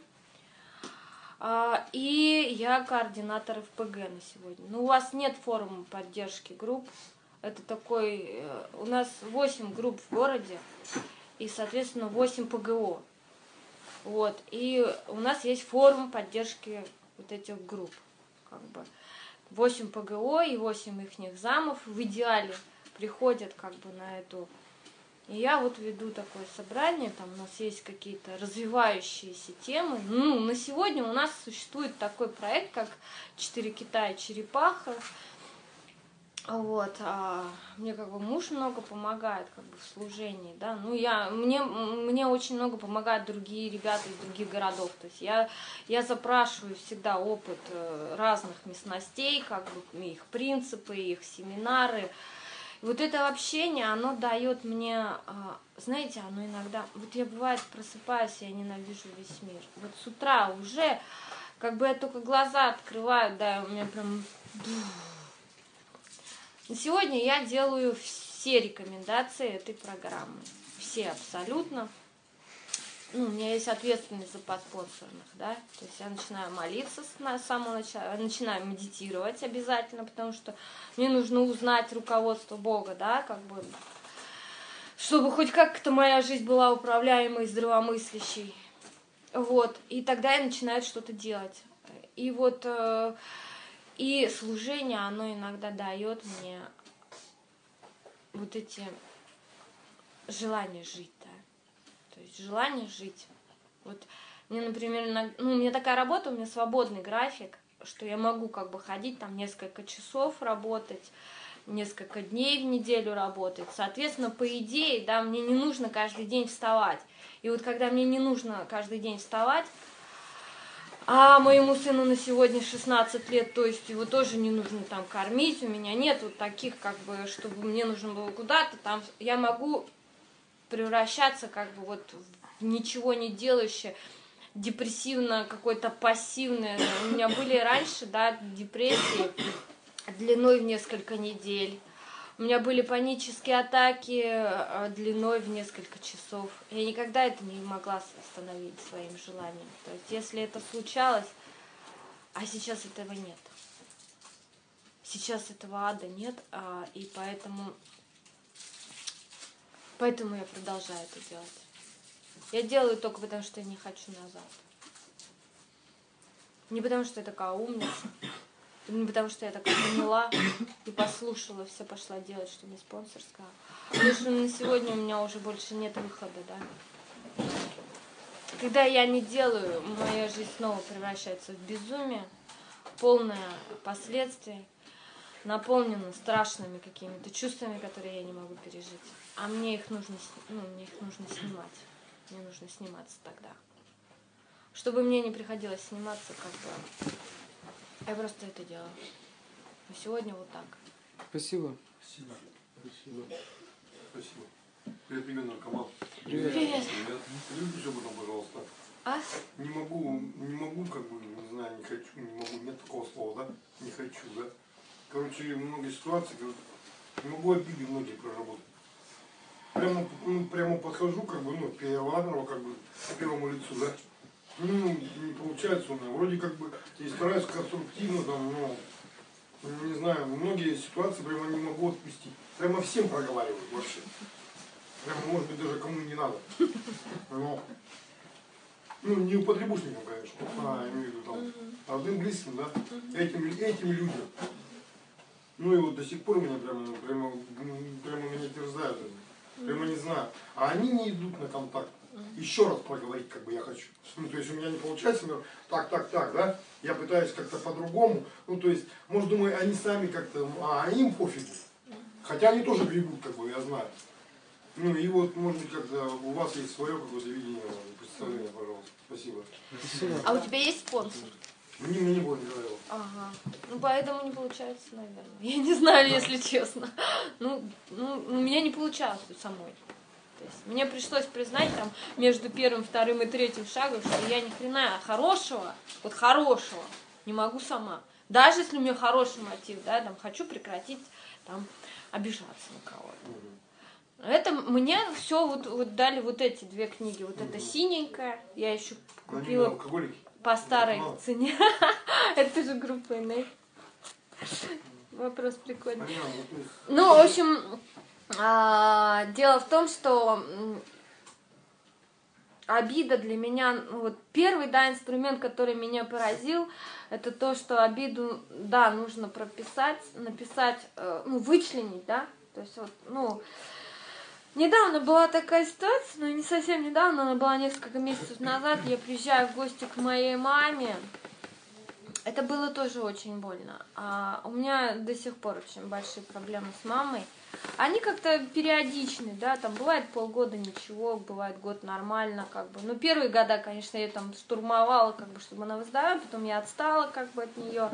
и я координатор ФПГ на сегодня. Но у вас нет форума поддержки групп. Это такой... У нас 8 групп в городе, и, соответственно, 8 ПГО. Вот. И у нас есть форум поддержки вот этих групп, как бы. 8 ПГО и 8 ихних замов в идеале приходят как бы на эту. И я вот веду такое собрание, там у нас есть какие-то развивающиеся темы. Ну, на сегодня у нас существует такой проект, как 4 кита и черепаха. Вот, мне как бы муж много помогает как бы в служении, да, ну мне очень много помогают другие ребята из других городов, то есть я запрашиваю всегда опыт разных местностей, как бы их принципы, их семинары. И вот это общение, оно дает мне, знаете, оно иногда, вот я бывает просыпаюсь, я ненавижу весь мир, вот с утра уже, как бы я только глаза открываю, да, у меня прям... Сегодня я делаю все рекомендации этой программы. Все абсолютно. Ну, у меня есть ответственность за подспонсорных, да. То есть я начинаю молиться с самого начала, начинаю медитировать обязательно, потому что мне нужно узнать руководство Бога, да, как бы, чтобы хоть как-то моя жизнь была управляемой, здравомыслящей. Вот. И тогда я начинаю что-то делать. И вот... И служение, оно иногда дает мне вот эти желания жить, да. То есть желание жить. Вот мне, например, у меня такая работа, у меня свободный график, что я могу как бы ходить там несколько часов работать, несколько дней в неделю работать. Соответственно, по идее, да, мне не нужно каждый день вставать. И вот когда мне не нужно каждый день вставать, а моему сыну на сегодня 16 лет, то есть его тоже не нужно там кормить, у меня нет вот таких, как бы, чтобы мне нужно было куда-то там, я могу превращаться как бы вот в ничего не делающее, депрессивно, какое-то пассивное. У меня были раньше, да, депрессии длиной в несколько недель. У меня были панические атаки длиной в несколько часов. Я никогда это не могла остановить своим желанием. То есть, если это случалось, а сейчас этого нет. Сейчас этого ада нет, и поэтому я продолжаю это делать. Я делаю только потому, что я не хочу назад. Не потому, что я такая умница. Не потому, что я такая поняла и послушала, все пошла делать, что мне спонсор сказал. Потому что на сегодня у меня уже больше нет выхода, да. Когда я не делаю, моя жизнь снова превращается в безумие, полное последствий, наполнена страшными какими-то чувствами, которые я не могу пережить. А мне их нужно, снимать. Мне нужно сниматься тогда. Чтобы мне не приходилось сниматься, как бы, я просто это делаю. Но сегодня вот так. Спасибо. Спасибо. Спасибо. Спасибо. Привет, Игорь, наркоман. Привет. Привет. Привет. Скажи еще потом, пожалуйста. А? Не могу, как бы, не знаю, не хочу, не могу, нет такого слова, да? Не хочу, да? Короче, многие ситуации, не могу обиды многие проработать. Прямо подхожу, как бы, первого, как бы, к первому лицу, да? Не получается у меня. Вроде как бы и стараюсь конструктивно, там, не знаю, многие ситуации прямо не могу отпустить. Прямо всем проговариваю вообще. Прямо, может быть, даже кому не надо. Но, не употребушникам, конечно, я имею в виду там, родным, близким, да, этим людям. И вот до сих пор меня прямо меня терзают. Прямо не знаю. А они не идут на контакт. Еще раз проговорить, как бы я хочу. То есть у меня не получается, например, так, да? Я пытаюсь как-то по-другому. То есть, может, думаю, они сами как-то, а им пофигу. Хотя они тоже гребут, как бы, я знаю. И вот, может быть, как-то у вас есть свое какое-то видение, представление, пожалуйста. Спасибо. Спасибо. А у тебя есть спонсор? Мне не говорил. Ага. Поэтому не получается, наверное. Я не знаю, если честно. У меня не получалось самой. То есть мне пришлось признать там между первым, вторым и третьим шагом, что я ни хрена хорошего не могу сама. Даже если у меня хороший мотив, да, там хочу прекратить там обижаться на кого-то. Это мне все вот дали вот эти две книги. Вот эта синенькая, я еще купила по старой цене. Это же группа НФ. Вопрос прикольный. В общем, дело в том, что обида для меня, первый, инструмент, который меня поразил, это то, что обиду, нужно написать, вычленить, да, то есть недавно была такая ситуация, но не совсем недавно, она была несколько месяцев назад, я приезжаю в гости к моей маме, это было тоже очень больно. У меня до сих пор очень большие проблемы с мамой. Они как-то периодичны, да, там бывает полгода ничего, бывает год нормально, как бы. Первые года, конечно, я там штурмовала, как бы, чтобы она выздоровела, потом я отстала, как бы, от нее.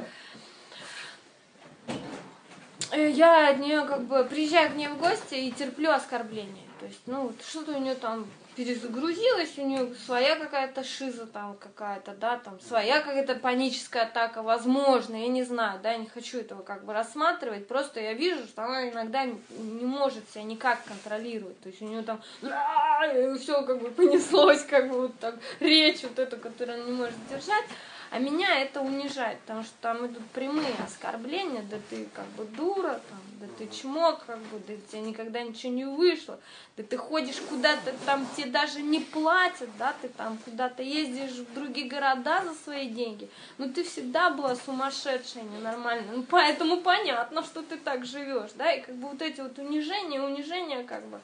Я от нее, как бы, приезжаю к ней в гости и терплю оскорбления. То есть, что-то у нее там перезагрузилась, у нее своя какая-то шиза там какая-то, да, там своя какая-то паническая атака, возможно, я не знаю, да, я не хочу этого как бы рассматривать, просто я вижу, что она иногда не может себя никак контролировать, то есть у нее там все как бы понеслось, как бы вот так, речь вот эту, которую она не может держать. А меня это унижает, потому что там идут прямые оскорбления, да ты как бы дура, там, да ты чмок, как бы, да у тебя никогда ничего не вышло, да ты ходишь куда-то, там тебе даже не платят, да, ты там куда-то ездишь в другие города за свои деньги, ты всегда была сумасшедшая, ненормальная, поэтому понятно, что ты так живешь, да, и как бы вот эти вот унижения, как бы.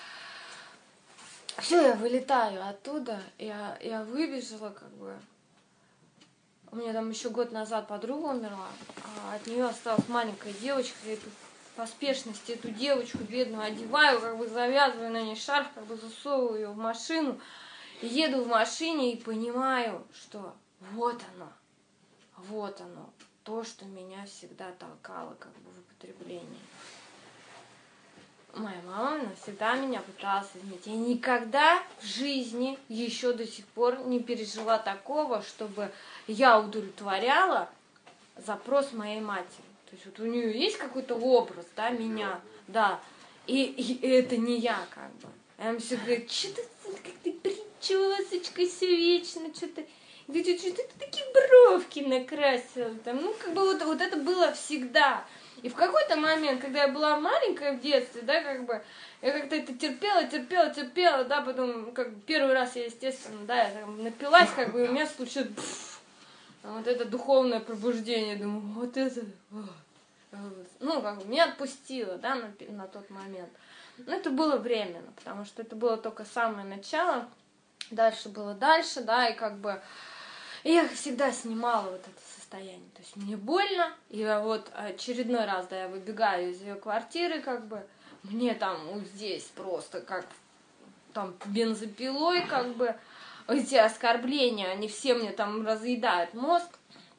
Все, я вылетаю оттуда, я выбежала, как бы. У меня там еще год назад подруга умерла, а от нее осталась маленькая девочка. Я эту поспешности эту девочку бедную одеваю, как бы завязываю на ней шарф, как бы засовываю ее в машину. И еду в машине и понимаю, что вот оно, то, что меня всегда толкало как бы в употреблении. моя мама всегда меня пыталась изменить. Я никогда в жизни еще до сих пор не пережила такого, чтобы я удовлетворяла запрос моей матери. То есть вот у нее есть какой-то образ, да, меня, да, и это не я, как бы. Она мне все говорит, что ты, как ты причесочка все вечно, что ты такие бровки накрасила, там, ну, как бы вот это было всегда. И в какой-то момент, когда я была маленькая в детстве, да, как бы, я как-то это терпела, да, потом, как бы, первый раз я, естественно, да, я там напилась, как бы, и у меня случилось, вот это духовное пробуждение, думаю, вот это, ну, как бы, меня отпустило, да, на тот момент. Но это было временно, потому что это было только самое начало, дальше было дальше, да, и как бы, и я всегда снимала вот это состояние, то есть мне больно, и вот очередной раз, да, я выбегаю из ее квартиры, как бы, мне там вот здесь просто как там бензопилой, как бы, эти оскорбления, они все мне там разъедают мозг.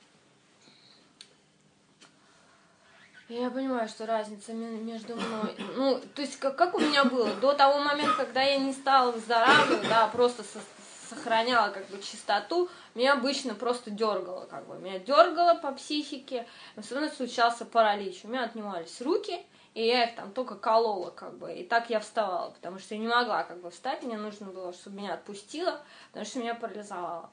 И я понимаю, что разница между мной, ну, то есть как у меня было, до того момента, когда я не стала выздоравливать, да, просто сохраняла как бы чистоту, меня обычно просто дергало, как бы, меня дергало по психике, особенно случался паралич, у меня отнимались руки, и я их там только колола, как бы, и так я вставала, потому что я не могла как бы встать, мне нужно было, чтобы меня отпустило, потому что меня парализовало.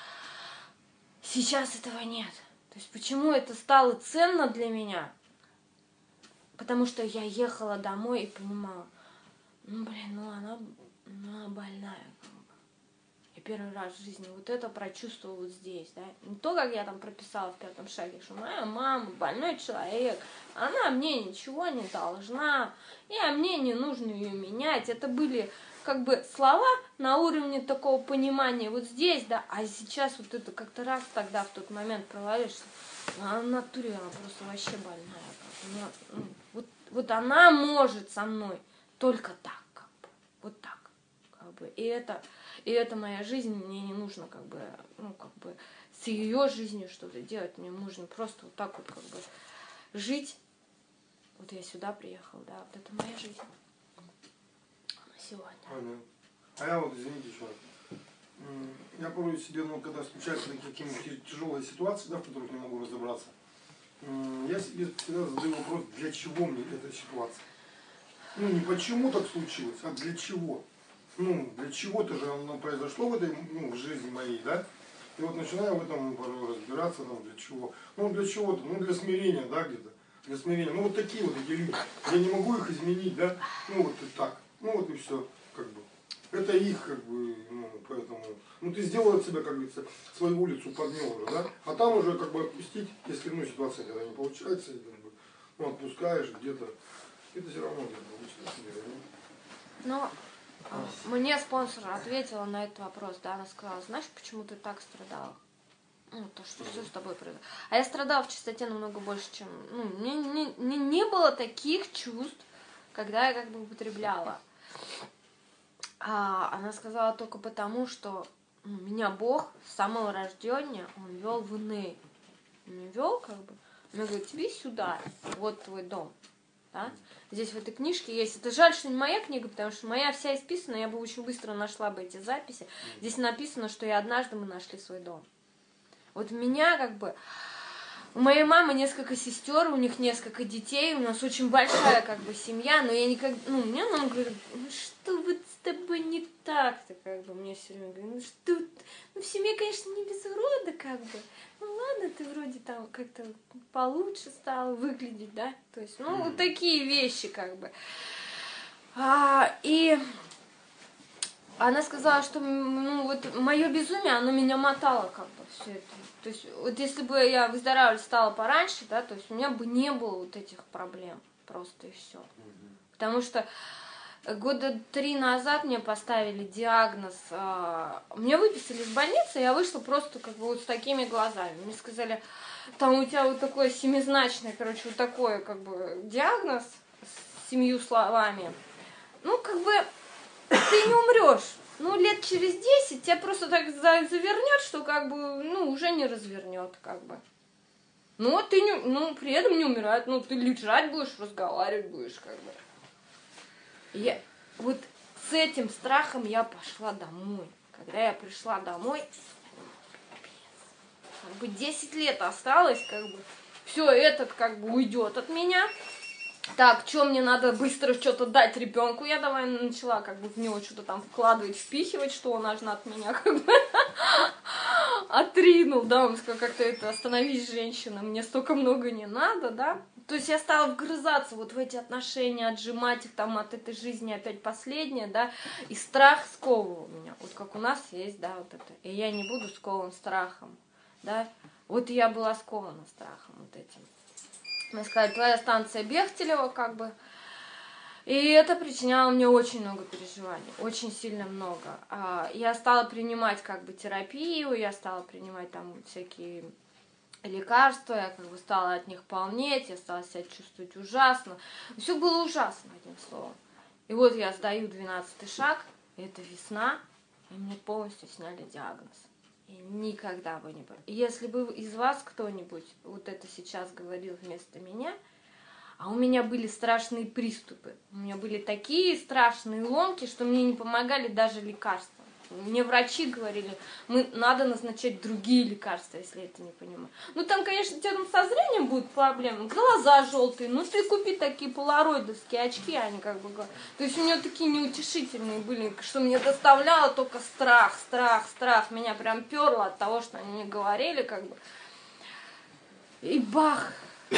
Сейчас этого нет. То есть почему это стало ценно для меня? Потому что я ехала домой и понимала, ну, блин, она больная, как бы. Я первый раз в жизни вот это прочувствовала вот здесь, да. Не то, как я там прописала в 5 шаге, что моя мама больной человек, она мне ничего не должна, и мне не нужно ее менять. Это были как бы слова на уровне такого понимания вот здесь, да, а сейчас вот это как-то раз тогда в тот момент провалишься, в натуре она просто вообще больная. Как бы. Вот она может со мной только так, как бы, вот так, как бы, и это моя жизнь, мне не нужно, как бы, ну, как бы, с ее жизнью что-то делать, мне нужно просто вот так вот, как бы, жить. Вот я сюда приехала, да, вот это моя жизнь на сегодня. Понятно. А я вот, извините еще раз, я порой себе, ну, когда случаются такие какие-нибудь тяжелые ситуации, да, в которых не могу разобраться, я себе всегда задаю вопрос, для чего мне эта ситуация? Ну, не почему так случилось, а для чего? Ну, для чего-то же оно произошло в этой, ну, в жизни моей, да? И вот начинаю в этом порой разбираться, там, для чего. Ну, для чего-то, ну, для смирения, да, где-то. Для смирения. Ну, вот такие вот эти люди. Я не могу их изменить, да? Ну, вот и так. Ну, вот и все, как бы. Это их, как бы, ну, поэтому... Ну, ты сделал от себя, как говорится, свою улицу подмел уже, да? А там уже, как бы, отпустить, если, ну, ситуация когда не получается, как бы, ну, отпускаешь где-то. Это все равно где-то получится себе, да? Но мне спонсор ответила на этот вопрос, да, она сказала, знаешь, почему ты так страдала? Ну, то, что все с тобой произошло. А я страдала в чистоте намного больше, чем... Ну, мне не было таких чувств, когда я как бы употребляла. А она сказала только потому, что меня Бог с самого рождения, Он вел в Иней. Он меня вел, как бы, он говорит, тебе сюда, вот твой дом. Да? Здесь в этой книжке есть. Это жаль, что не моя книга, потому что моя вся исписана, я бы очень быстро нашла бы эти записи. Здесь написано, что и однажды мы нашли свой дом. Вот меня как бы... У моей мамы несколько сестер, у них несколько детей, у нас очень большая как бы семья, но я никогда... Ну, мне мама говорит, ну что вот с тобой не так-то, как бы, мне все время говорят, ну что... Ну в семье, конечно, не без урода, как бы. Ну ладно, ты вроде там как-то получше стала выглядеть, да? То есть, ну, вот такие вещи, как бы. И она сказала, что, ну, вот мое безумие, оно меня мотало, как бы, все это. То есть, вот если бы я выздоравливать стала пораньше, да, то есть у меня бы не было вот этих проблем, просто и все. Потому что 3 года назад мне поставили диагноз, мне выписали из больницы, я вышла просто как бы вот с такими глазами. Мне сказали, там у тебя вот такое семизначное, короче, вот такой как бы диагноз с 7 словами. Ну, как бы, ты не умрешь. Ну, лет через 10 тебя просто так завернет, что как бы, ну, уже не развернет, как бы. Ну, а ты не, ну, при этом не умирает. Ну, ты лежать будешь, разговаривать будешь, как бы. Вот с этим страхом я пошла домой. Когда я пришла домой, как бы 10 лет осталось, как бы, все этот как бы уйдет от меня. Так, что мне надо быстро что-то дать ребенку? Я давай начала как бы в него что-то там вкладывать, впихивать, что он аж от меня как бы отринул, да, он сказал, как-то это, остановись, женщина, мне столько много не надо, да. То есть я стала вгрызаться вот в эти отношения, отжимать их там от этой жизни опять последнее, да, и страх сковывал меня, вот как у нас есть, да, вот это, и я не буду скован страхом, да, вот я была скована страхом вот этим. Мне сказали, твоя станция Бехтелева, как бы. И это причиняло мне очень много переживаний, очень сильно много. Я стала принимать как бы терапию, я стала принимать там всякие лекарства, я как бы стала от них полнеть, я стала себя чувствовать ужасно. Все было ужасно, одним словом. И вот я сдаю 12-й шаг, это весна, и мне полностью сняли диагноз. И никогда бы не было. Если бы из вас кто-нибудь вот это сейчас говорил вместо меня, а у меня были страшные приступы, у меня были такие страшные ломки, что мне не помогали даже лекарства. Мне врачи говорили, надо назначать другие лекарства, если это не понимаю. Ну там, конечно, у тебя там со зрением будут проблемы, глаза желтые, ну ты купи такие полароидовские очки, они как бы говорят. То есть у меня такие неутешительные были, что мне доставляло только страх, страх, страх. Меня прям перло от того, что они мне говорили, как бы. И бах!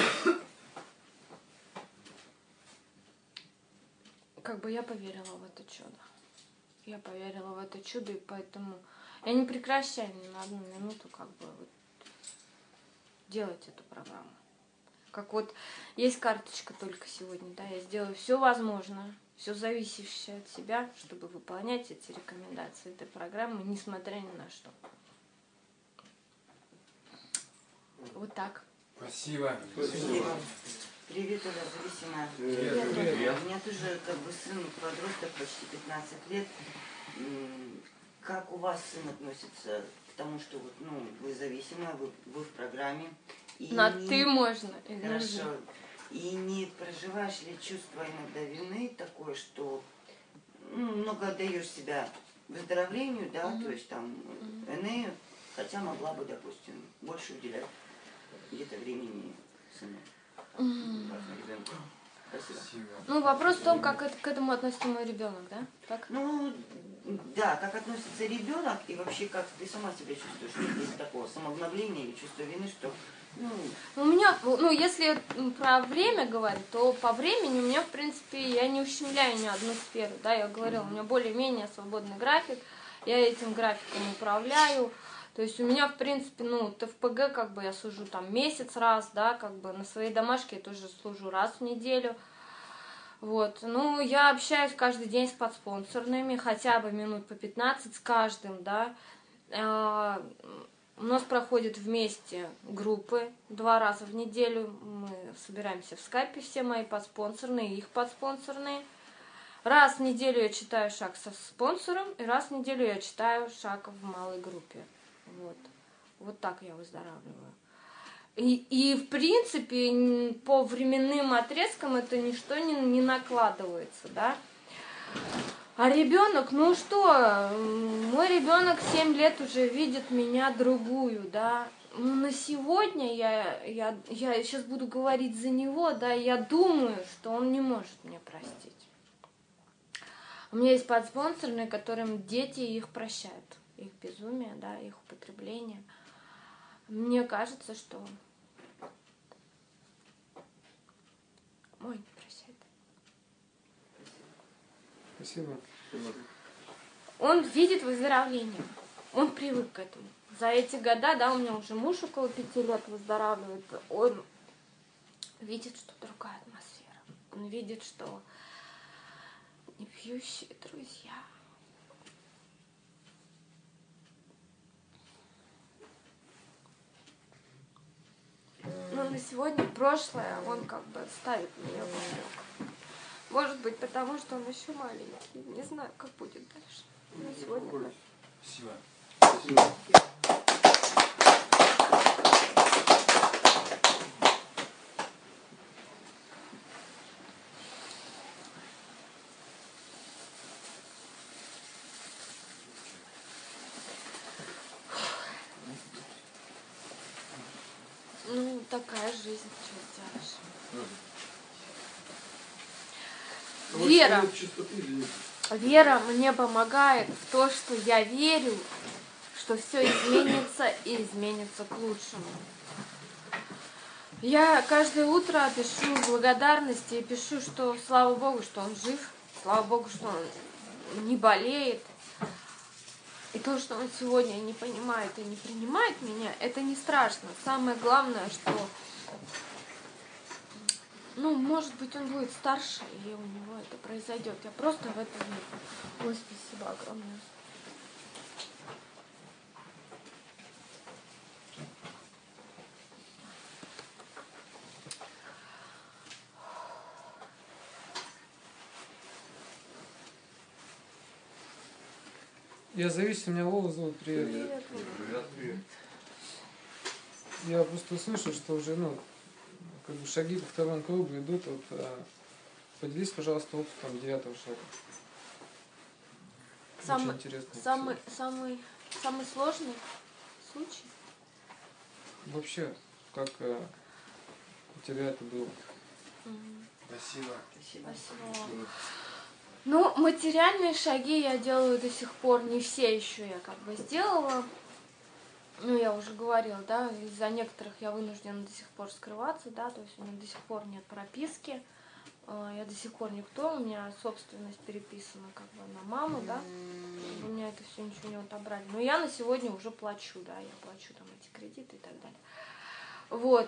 Как бы я поверила в это чудо. Я поверила в это чудо, и поэтому я не прекращаю ни на одну минуту как бы вот делать эту программу. Как вот есть карточка только сегодня, да, я сделаю все возможное, все зависящее от себя, чтобы выполнять эти рекомендации этой программы, несмотря ни на что. Вот так. Спасибо. Спасибо. Привет, Оля, зависимая. Привет. У меня тоже как бы сын подросток, почти 15 лет. Как у вас сын относится к тому, что вот, ну, вы зависимая, вы в программе? И На ты можно. Хорошо. И не проживаешь ли чувство иногда вины такое, что много отдаешь себя выздоровлению, да, то есть там энергию, хотя могла бы, допустим, больше уделять где-то времени сыну? Спасибо. Ну, вопрос в том, как к этому относится мой ребенок, да? Так? Ну, да, как относится ребенок и вообще как ты сама себя чувствуешь? Нет ли такого самообновления или чувства вины, что... У меня, ну, если про время говорить, то по времени у меня, в принципе, я не ущемляю ни одну сферу, да, я говорила, у меня более-менее свободный график, я этим графиком управляю. То есть у меня, в принципе, ну, ТФПГ, как бы я служу там месяц раз, да, как бы на своей домашке я тоже служу раз в неделю. Вот, ну, я общаюсь каждый день с подспонсорными, хотя бы минут по 15 с каждым, да. У нас проходят вместе группы 2 раза в неделю, мы собираемся в скайпе, все мои подспонсорные и их подспонсорные. Раз в неделю я читаю шаг со спонсором, и раз в неделю я читаю шаг в малой группе. Вот так я выздоравливаю. И в принципе, по временным отрезкам это ничто не накладывается, да. А ребенок, ну что, мой ребенок 7 лет уже видит меня другую, да. Ну, на сегодня я сейчас буду говорить за него, да, я думаю, что он не может меня простить. У меня есть подспонсорные, которым дети их прощают. Их безумие, да, их употребление. Мне кажется, что мой не прощает. Спасибо. Он видит выздоровление. Он привык к этому. За эти года, да, у меня уже муж около 5 лет выздоравливает. Он видит, что другая атмосфера. Он видит, что не пьющие друзья. Но на сегодня прошлое он как бы ставит меня в упрек. Может быть, потому что он еще маленький. Не знаю, как будет дальше. На сегодня так. Спасибо. такая жизнь, что сделаешь. Вот Вера. совет чистоты, извините. Вера мне помогает в то, что я верю, что все изменится и изменится к лучшему. Я каждое утро пишу благодарности и пишу, что слава Богу, что он жив, слава Богу, что он не болеет. И то, что он сегодня не понимает и не принимает меня, это не страшно. Самое главное, что, ну, может быть, он будет старше, и у него это произойдет. Я просто в это верю. Ой, спасибо огромное. Я зависим, меня Вова зовут, привет. Привет. Я просто слышу, что уже, ну, как бы шаги по второму кругу идут. Вот, поделись, пожалуйста, опытом 9-го шага. Очень интересно. Самый сложный случай? Вообще, как у тебя это было? Спасибо. Спасибо. Ну, материальные шаги я делаю до сих пор, не все еще я как бы сделала. Ну, я уже говорила, да, из-за некоторых я вынуждена до сих пор скрываться, да, то есть у меня до сих пор нет прописки, я до сих пор никто, у меня собственность переписана как бы на маму, да, у меня это все ничего не отобрали. Но я на сегодня уже плачу, да, я плачу там эти кредиты и так далее. Вот.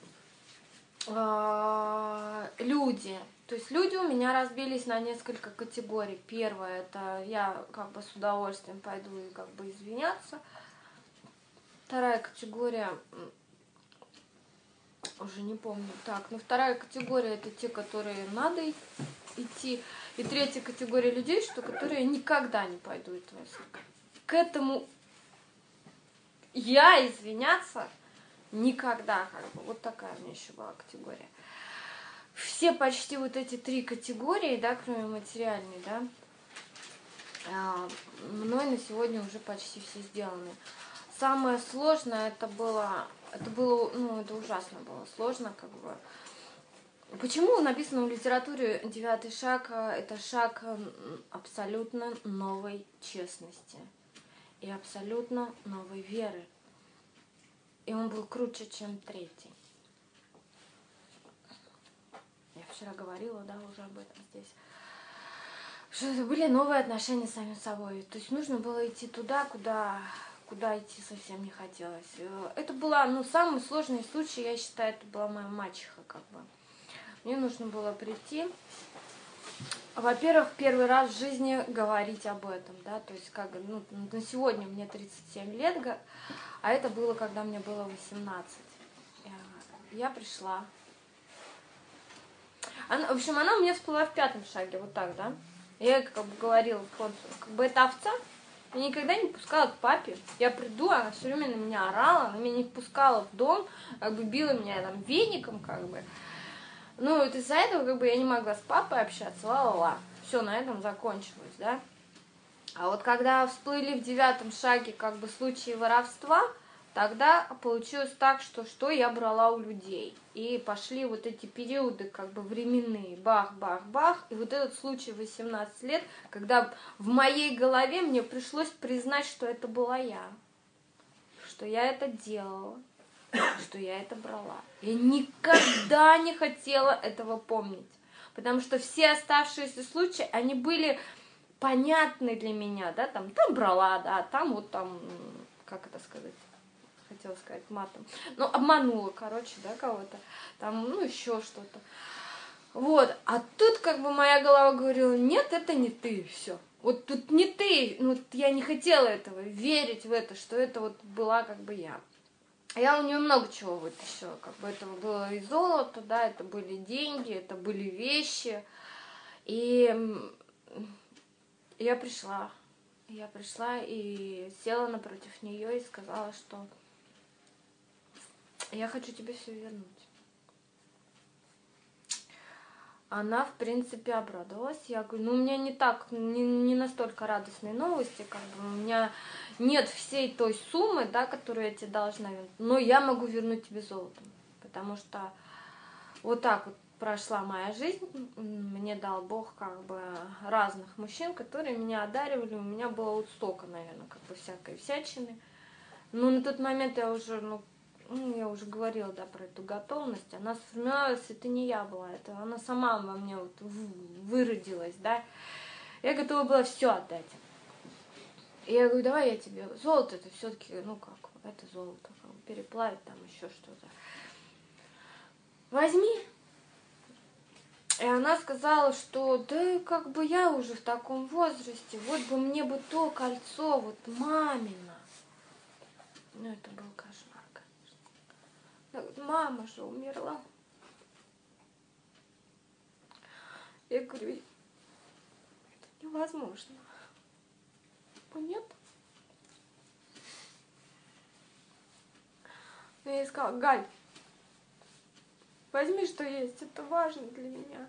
Люди. То есть люди у меня разбились на несколько категорий. Первое, это я как бы с удовольствием пойду и как бы извиняться. Вторая категория, уже не помню. Так, ну вторая категория это те, которые надо идти. И третья категория людей, что которые никогда не пойдут. К этому я извиняться никогда, как бы. Вот такая у меня еще была категория. Все почти вот эти три категории, да, кроме материальной, да, мной на сегодня уже почти все сделаны. Самое сложное это было, ну, это ужасно было сложно, как бы. Почему написано в литературе 9-й шаг, это шаг абсолютно новой честности и абсолютно новой веры. И он был круче, чем 3-й. Я вчера говорила, да, уже об этом здесь. Что это были новые отношения с самим собой. То есть нужно было идти туда, куда идти совсем не хотелось. Это была, ну, самый сложный случай, я считаю, это была моя мачеха, как бы. Мне нужно было прийти, во-первых, первый раз в жизни говорить об этом, да, то есть как, ну, на сегодня мне 37 лет, а это было, когда мне было 18. Я пришла. В общем, она у меня всплыла в 5-м шаге, вот так, да. Я как бы говорила, как бы эта овца меня никогда не пускала к папе. Я приду, она все время на меня орала, она меня не впускала в дом, как бы била меня там веником, как бы. Ну, вот из-за этого, как бы, я не могла с папой общаться, ла-ла-ла. Все, на этом закончилось, да. А вот когда всплыли в 9-м шаге, как бы, случаи воровства, тогда получилось так, что я брала у людей. И пошли вот эти периоды, как бы, временные, бах-бах-бах. И вот этот случай в 18 лет, когда в моей голове мне пришлось признать, что это была я. Что я это делала. Что я это брала. Я никогда не хотела этого помнить. Потому что все оставшиеся случаи, они были понятны для меня, да, там брала, да, там вот там, как это сказать, хотела сказать матом, ну, обманула, короче, да, кого-то, там, ну, еще что-то. Вот, а тут как бы моя голова говорила, нет, это не ты, все. Вот тут не ты, ну, я не хотела этого, верить в это, что это вот была как бы я. Я у нее много чего вытащила, как бы это было и золото, да, это были деньги, это были вещи. И я пришла и села напротив нее и сказала, что я хочу тебе все вернуть. Она, в принципе, обрадовалась. Я говорю, ну, у меня не настолько радостные новости, как бы, у меня нет всей той суммы, да, которую я тебе должна вернуть, но я могу вернуть тебе золото. потому что вот так вот прошла моя жизнь. Мне дал Бог как бы разных мужчин, которые меня одаривали. У меня было вот столько, наверное, как бы всякой всячины. Но на тот момент я уже, я уже говорила, да, про эту готовность. Она сформировалась, это не я была, это она сама во мне вот выродилась, да. Я готова была все отдать. И я говорю, давай я тебе, золото это все-таки, это золото, переплавить там еще что-то. Возьми. И она сказала, что да как бы я уже в таком возрасте, вот бы мне бы то кольцо, вот мамино. Это был кошмар, конечно. Она говорит, мама же умерла. Я говорю, это невозможно. Нет. Я ей сказала, Галь, возьми, что есть, это важно для меня.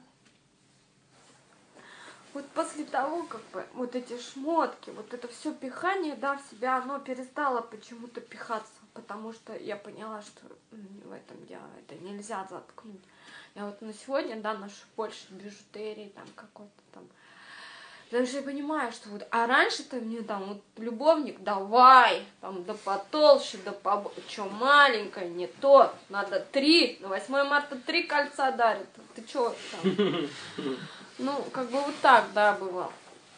Вот после того, как бы вот эти шмотки, вот это все пихание, да, в себя, оно перестало почему-то пихаться, потому что я поняла, что в этом дело это нельзя заткнуть. Я вот на сегодня, да, ношу больше бижутерии, там какой-то там. Потому что я понимаю, что вот, а раньше-то мне там вот любовник, давай, там, да потолще, да что маленькое, не то, надо 3, на 8 марта 3 кольца дарят, ты чё там? Ну, как бы вот так, да, было.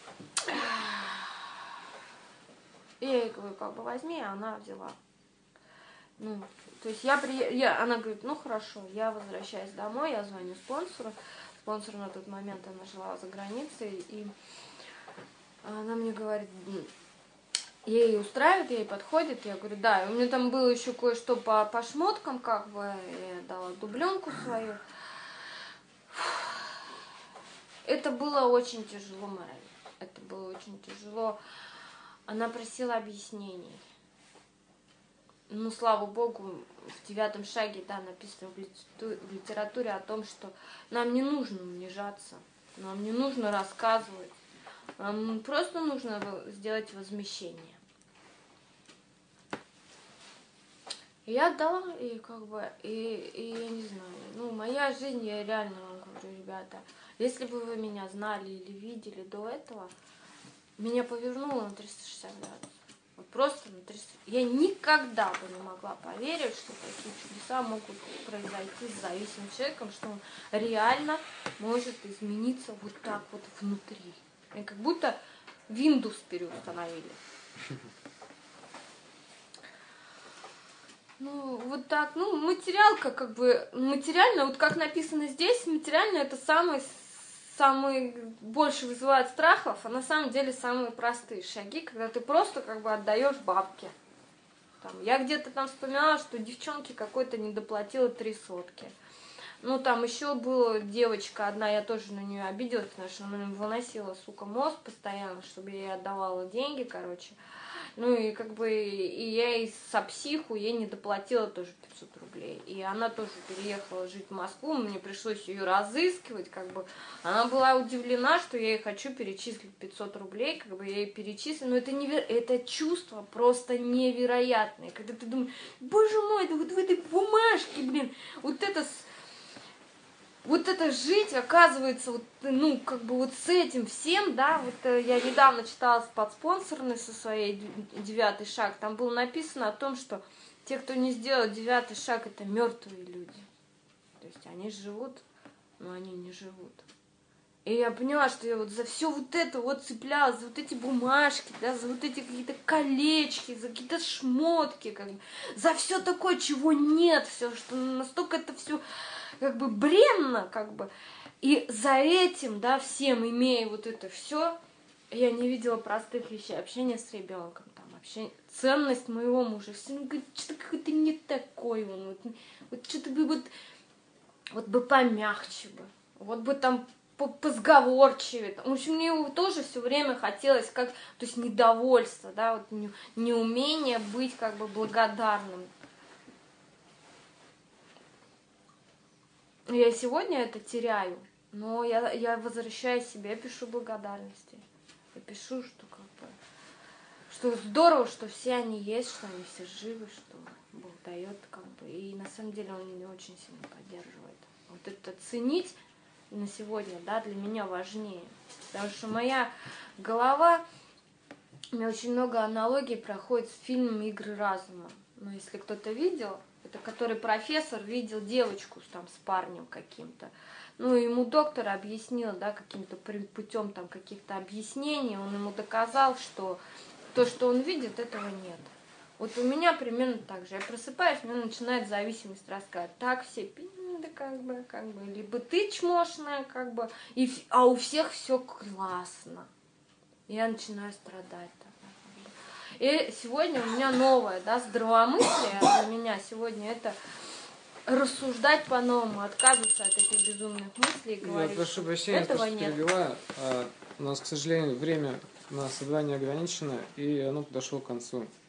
И я ей говорю, как бы возьми, а она взяла. Ну, то есть она говорит, ну хорошо, я возвращаюсь домой, я звоню спонсору. Спонсор на тот момент, она жила за границей, и она мне говорит, ей устраивает, ей подходит, я говорю, да, и у меня там было еще кое-что по шмоткам, как бы, я дала дубленку свою. Это было очень тяжело морально, это было очень тяжело. Она просила объяснений. Ну, слава богу, в 9 шаге, да, написано в литературе о том, что нам не нужно унижаться, нам не нужно рассказывать, нам просто нужно сделать возмещение. И я отдала, и как бы, и я не знаю, моя жизнь, я реально вам говорю, ребята, если бы вы меня знали или видели до этого, меня повернуло на 360 градусов. Вот просто на 360. Я никогда бы не могла поверить, что такие чудеса могут произойти с зависимым человеком, что он реально может измениться вот так вот внутри. И как будто Windows переустановили. Ну, вот так, материалка, как бы, материально, вот как написано здесь, материально это самый больше вызывает страхов, а на самом деле самые простые шаги, когда ты просто как бы отдаешь бабки. Я где-то там вспоминала, что девчонке какой-то не доплатила 3 сотки. Ну, там еще была девочка одна, я тоже на нее обиделась, потому что она выносила, сука, мозг постоянно, чтобы я ей отдавала деньги, короче. Ну, и как бы, и я ей сопсиху, ей не доплатила тоже 500 рублей. И она тоже переехала жить в Москву, мне пришлось ее разыскивать, как бы. Она была удивлена, что я ей хочу перечислить 500 рублей, как бы я ей перечислила. Но это чувство просто невероятное, когда ты думаешь, боже мой, да вот в этой бумажке, блин, вот это жить, оказывается, как бы вот с этим всем, да, я недавно читала подспонсорный со своей 9 шаг, там было написано о том, что те, кто не сделал 9 шаг, это мертвые люди. То есть они живут, но они не живут. И я поняла, что я вот за все вот это вот цеплялась, за вот эти бумажки, да, за вот эти какие-то колечки, за какие-то шмотки, как бы, за все такое, чего нет, все, что настолько это все как бы бренно, как бы. И за этим, да, всем имея вот это все, я не видела простых вещей, общения с ребенком, ценность моего мужа, все, говорит, что-то какой-то не такой он, вот что-то бы вот бы помягче бы, вот бы там позговорчивее. В общем, мне его тоже все время хотелось, то есть недовольство, да, вот неумение быть как бы благодарным. Я сегодня это теряю, но я возвращаю себе, я пишу благодарности. Я пишу, что как бы, что здорово, что все они есть, что они все живы, что Бог дает, как бы, и на самом деле он меня очень сильно поддерживает. Вот это ценить на сегодня, да, для меня важнее. Потому что моя голова, у меня очень много аналогий проходит с фильмом «Игры разума». Ну, если кто-то видел, это который профессор видел девочку там с парнем каким-то. Ну, ему доктор объяснил, да, каким-то путем там каких-то объяснений, он ему доказал, что то, что он видит, этого нет. Вот у меня примерно так же. Я просыпаюсь, у меня начинает зависимость рассказывать. Так все, да как бы, либо ты чмошная, как бы, а у всех все классно. И я начинаю страдать. И сегодня у меня новое, да, здравомыслие для меня сегодня это рассуждать по-новому, отказываться от этих безумных мыслей и говорить, Я прошу прощения, этого что нет. перебиваю. У нас, к сожалению, время на собрание ограничено, и оно подошло к концу.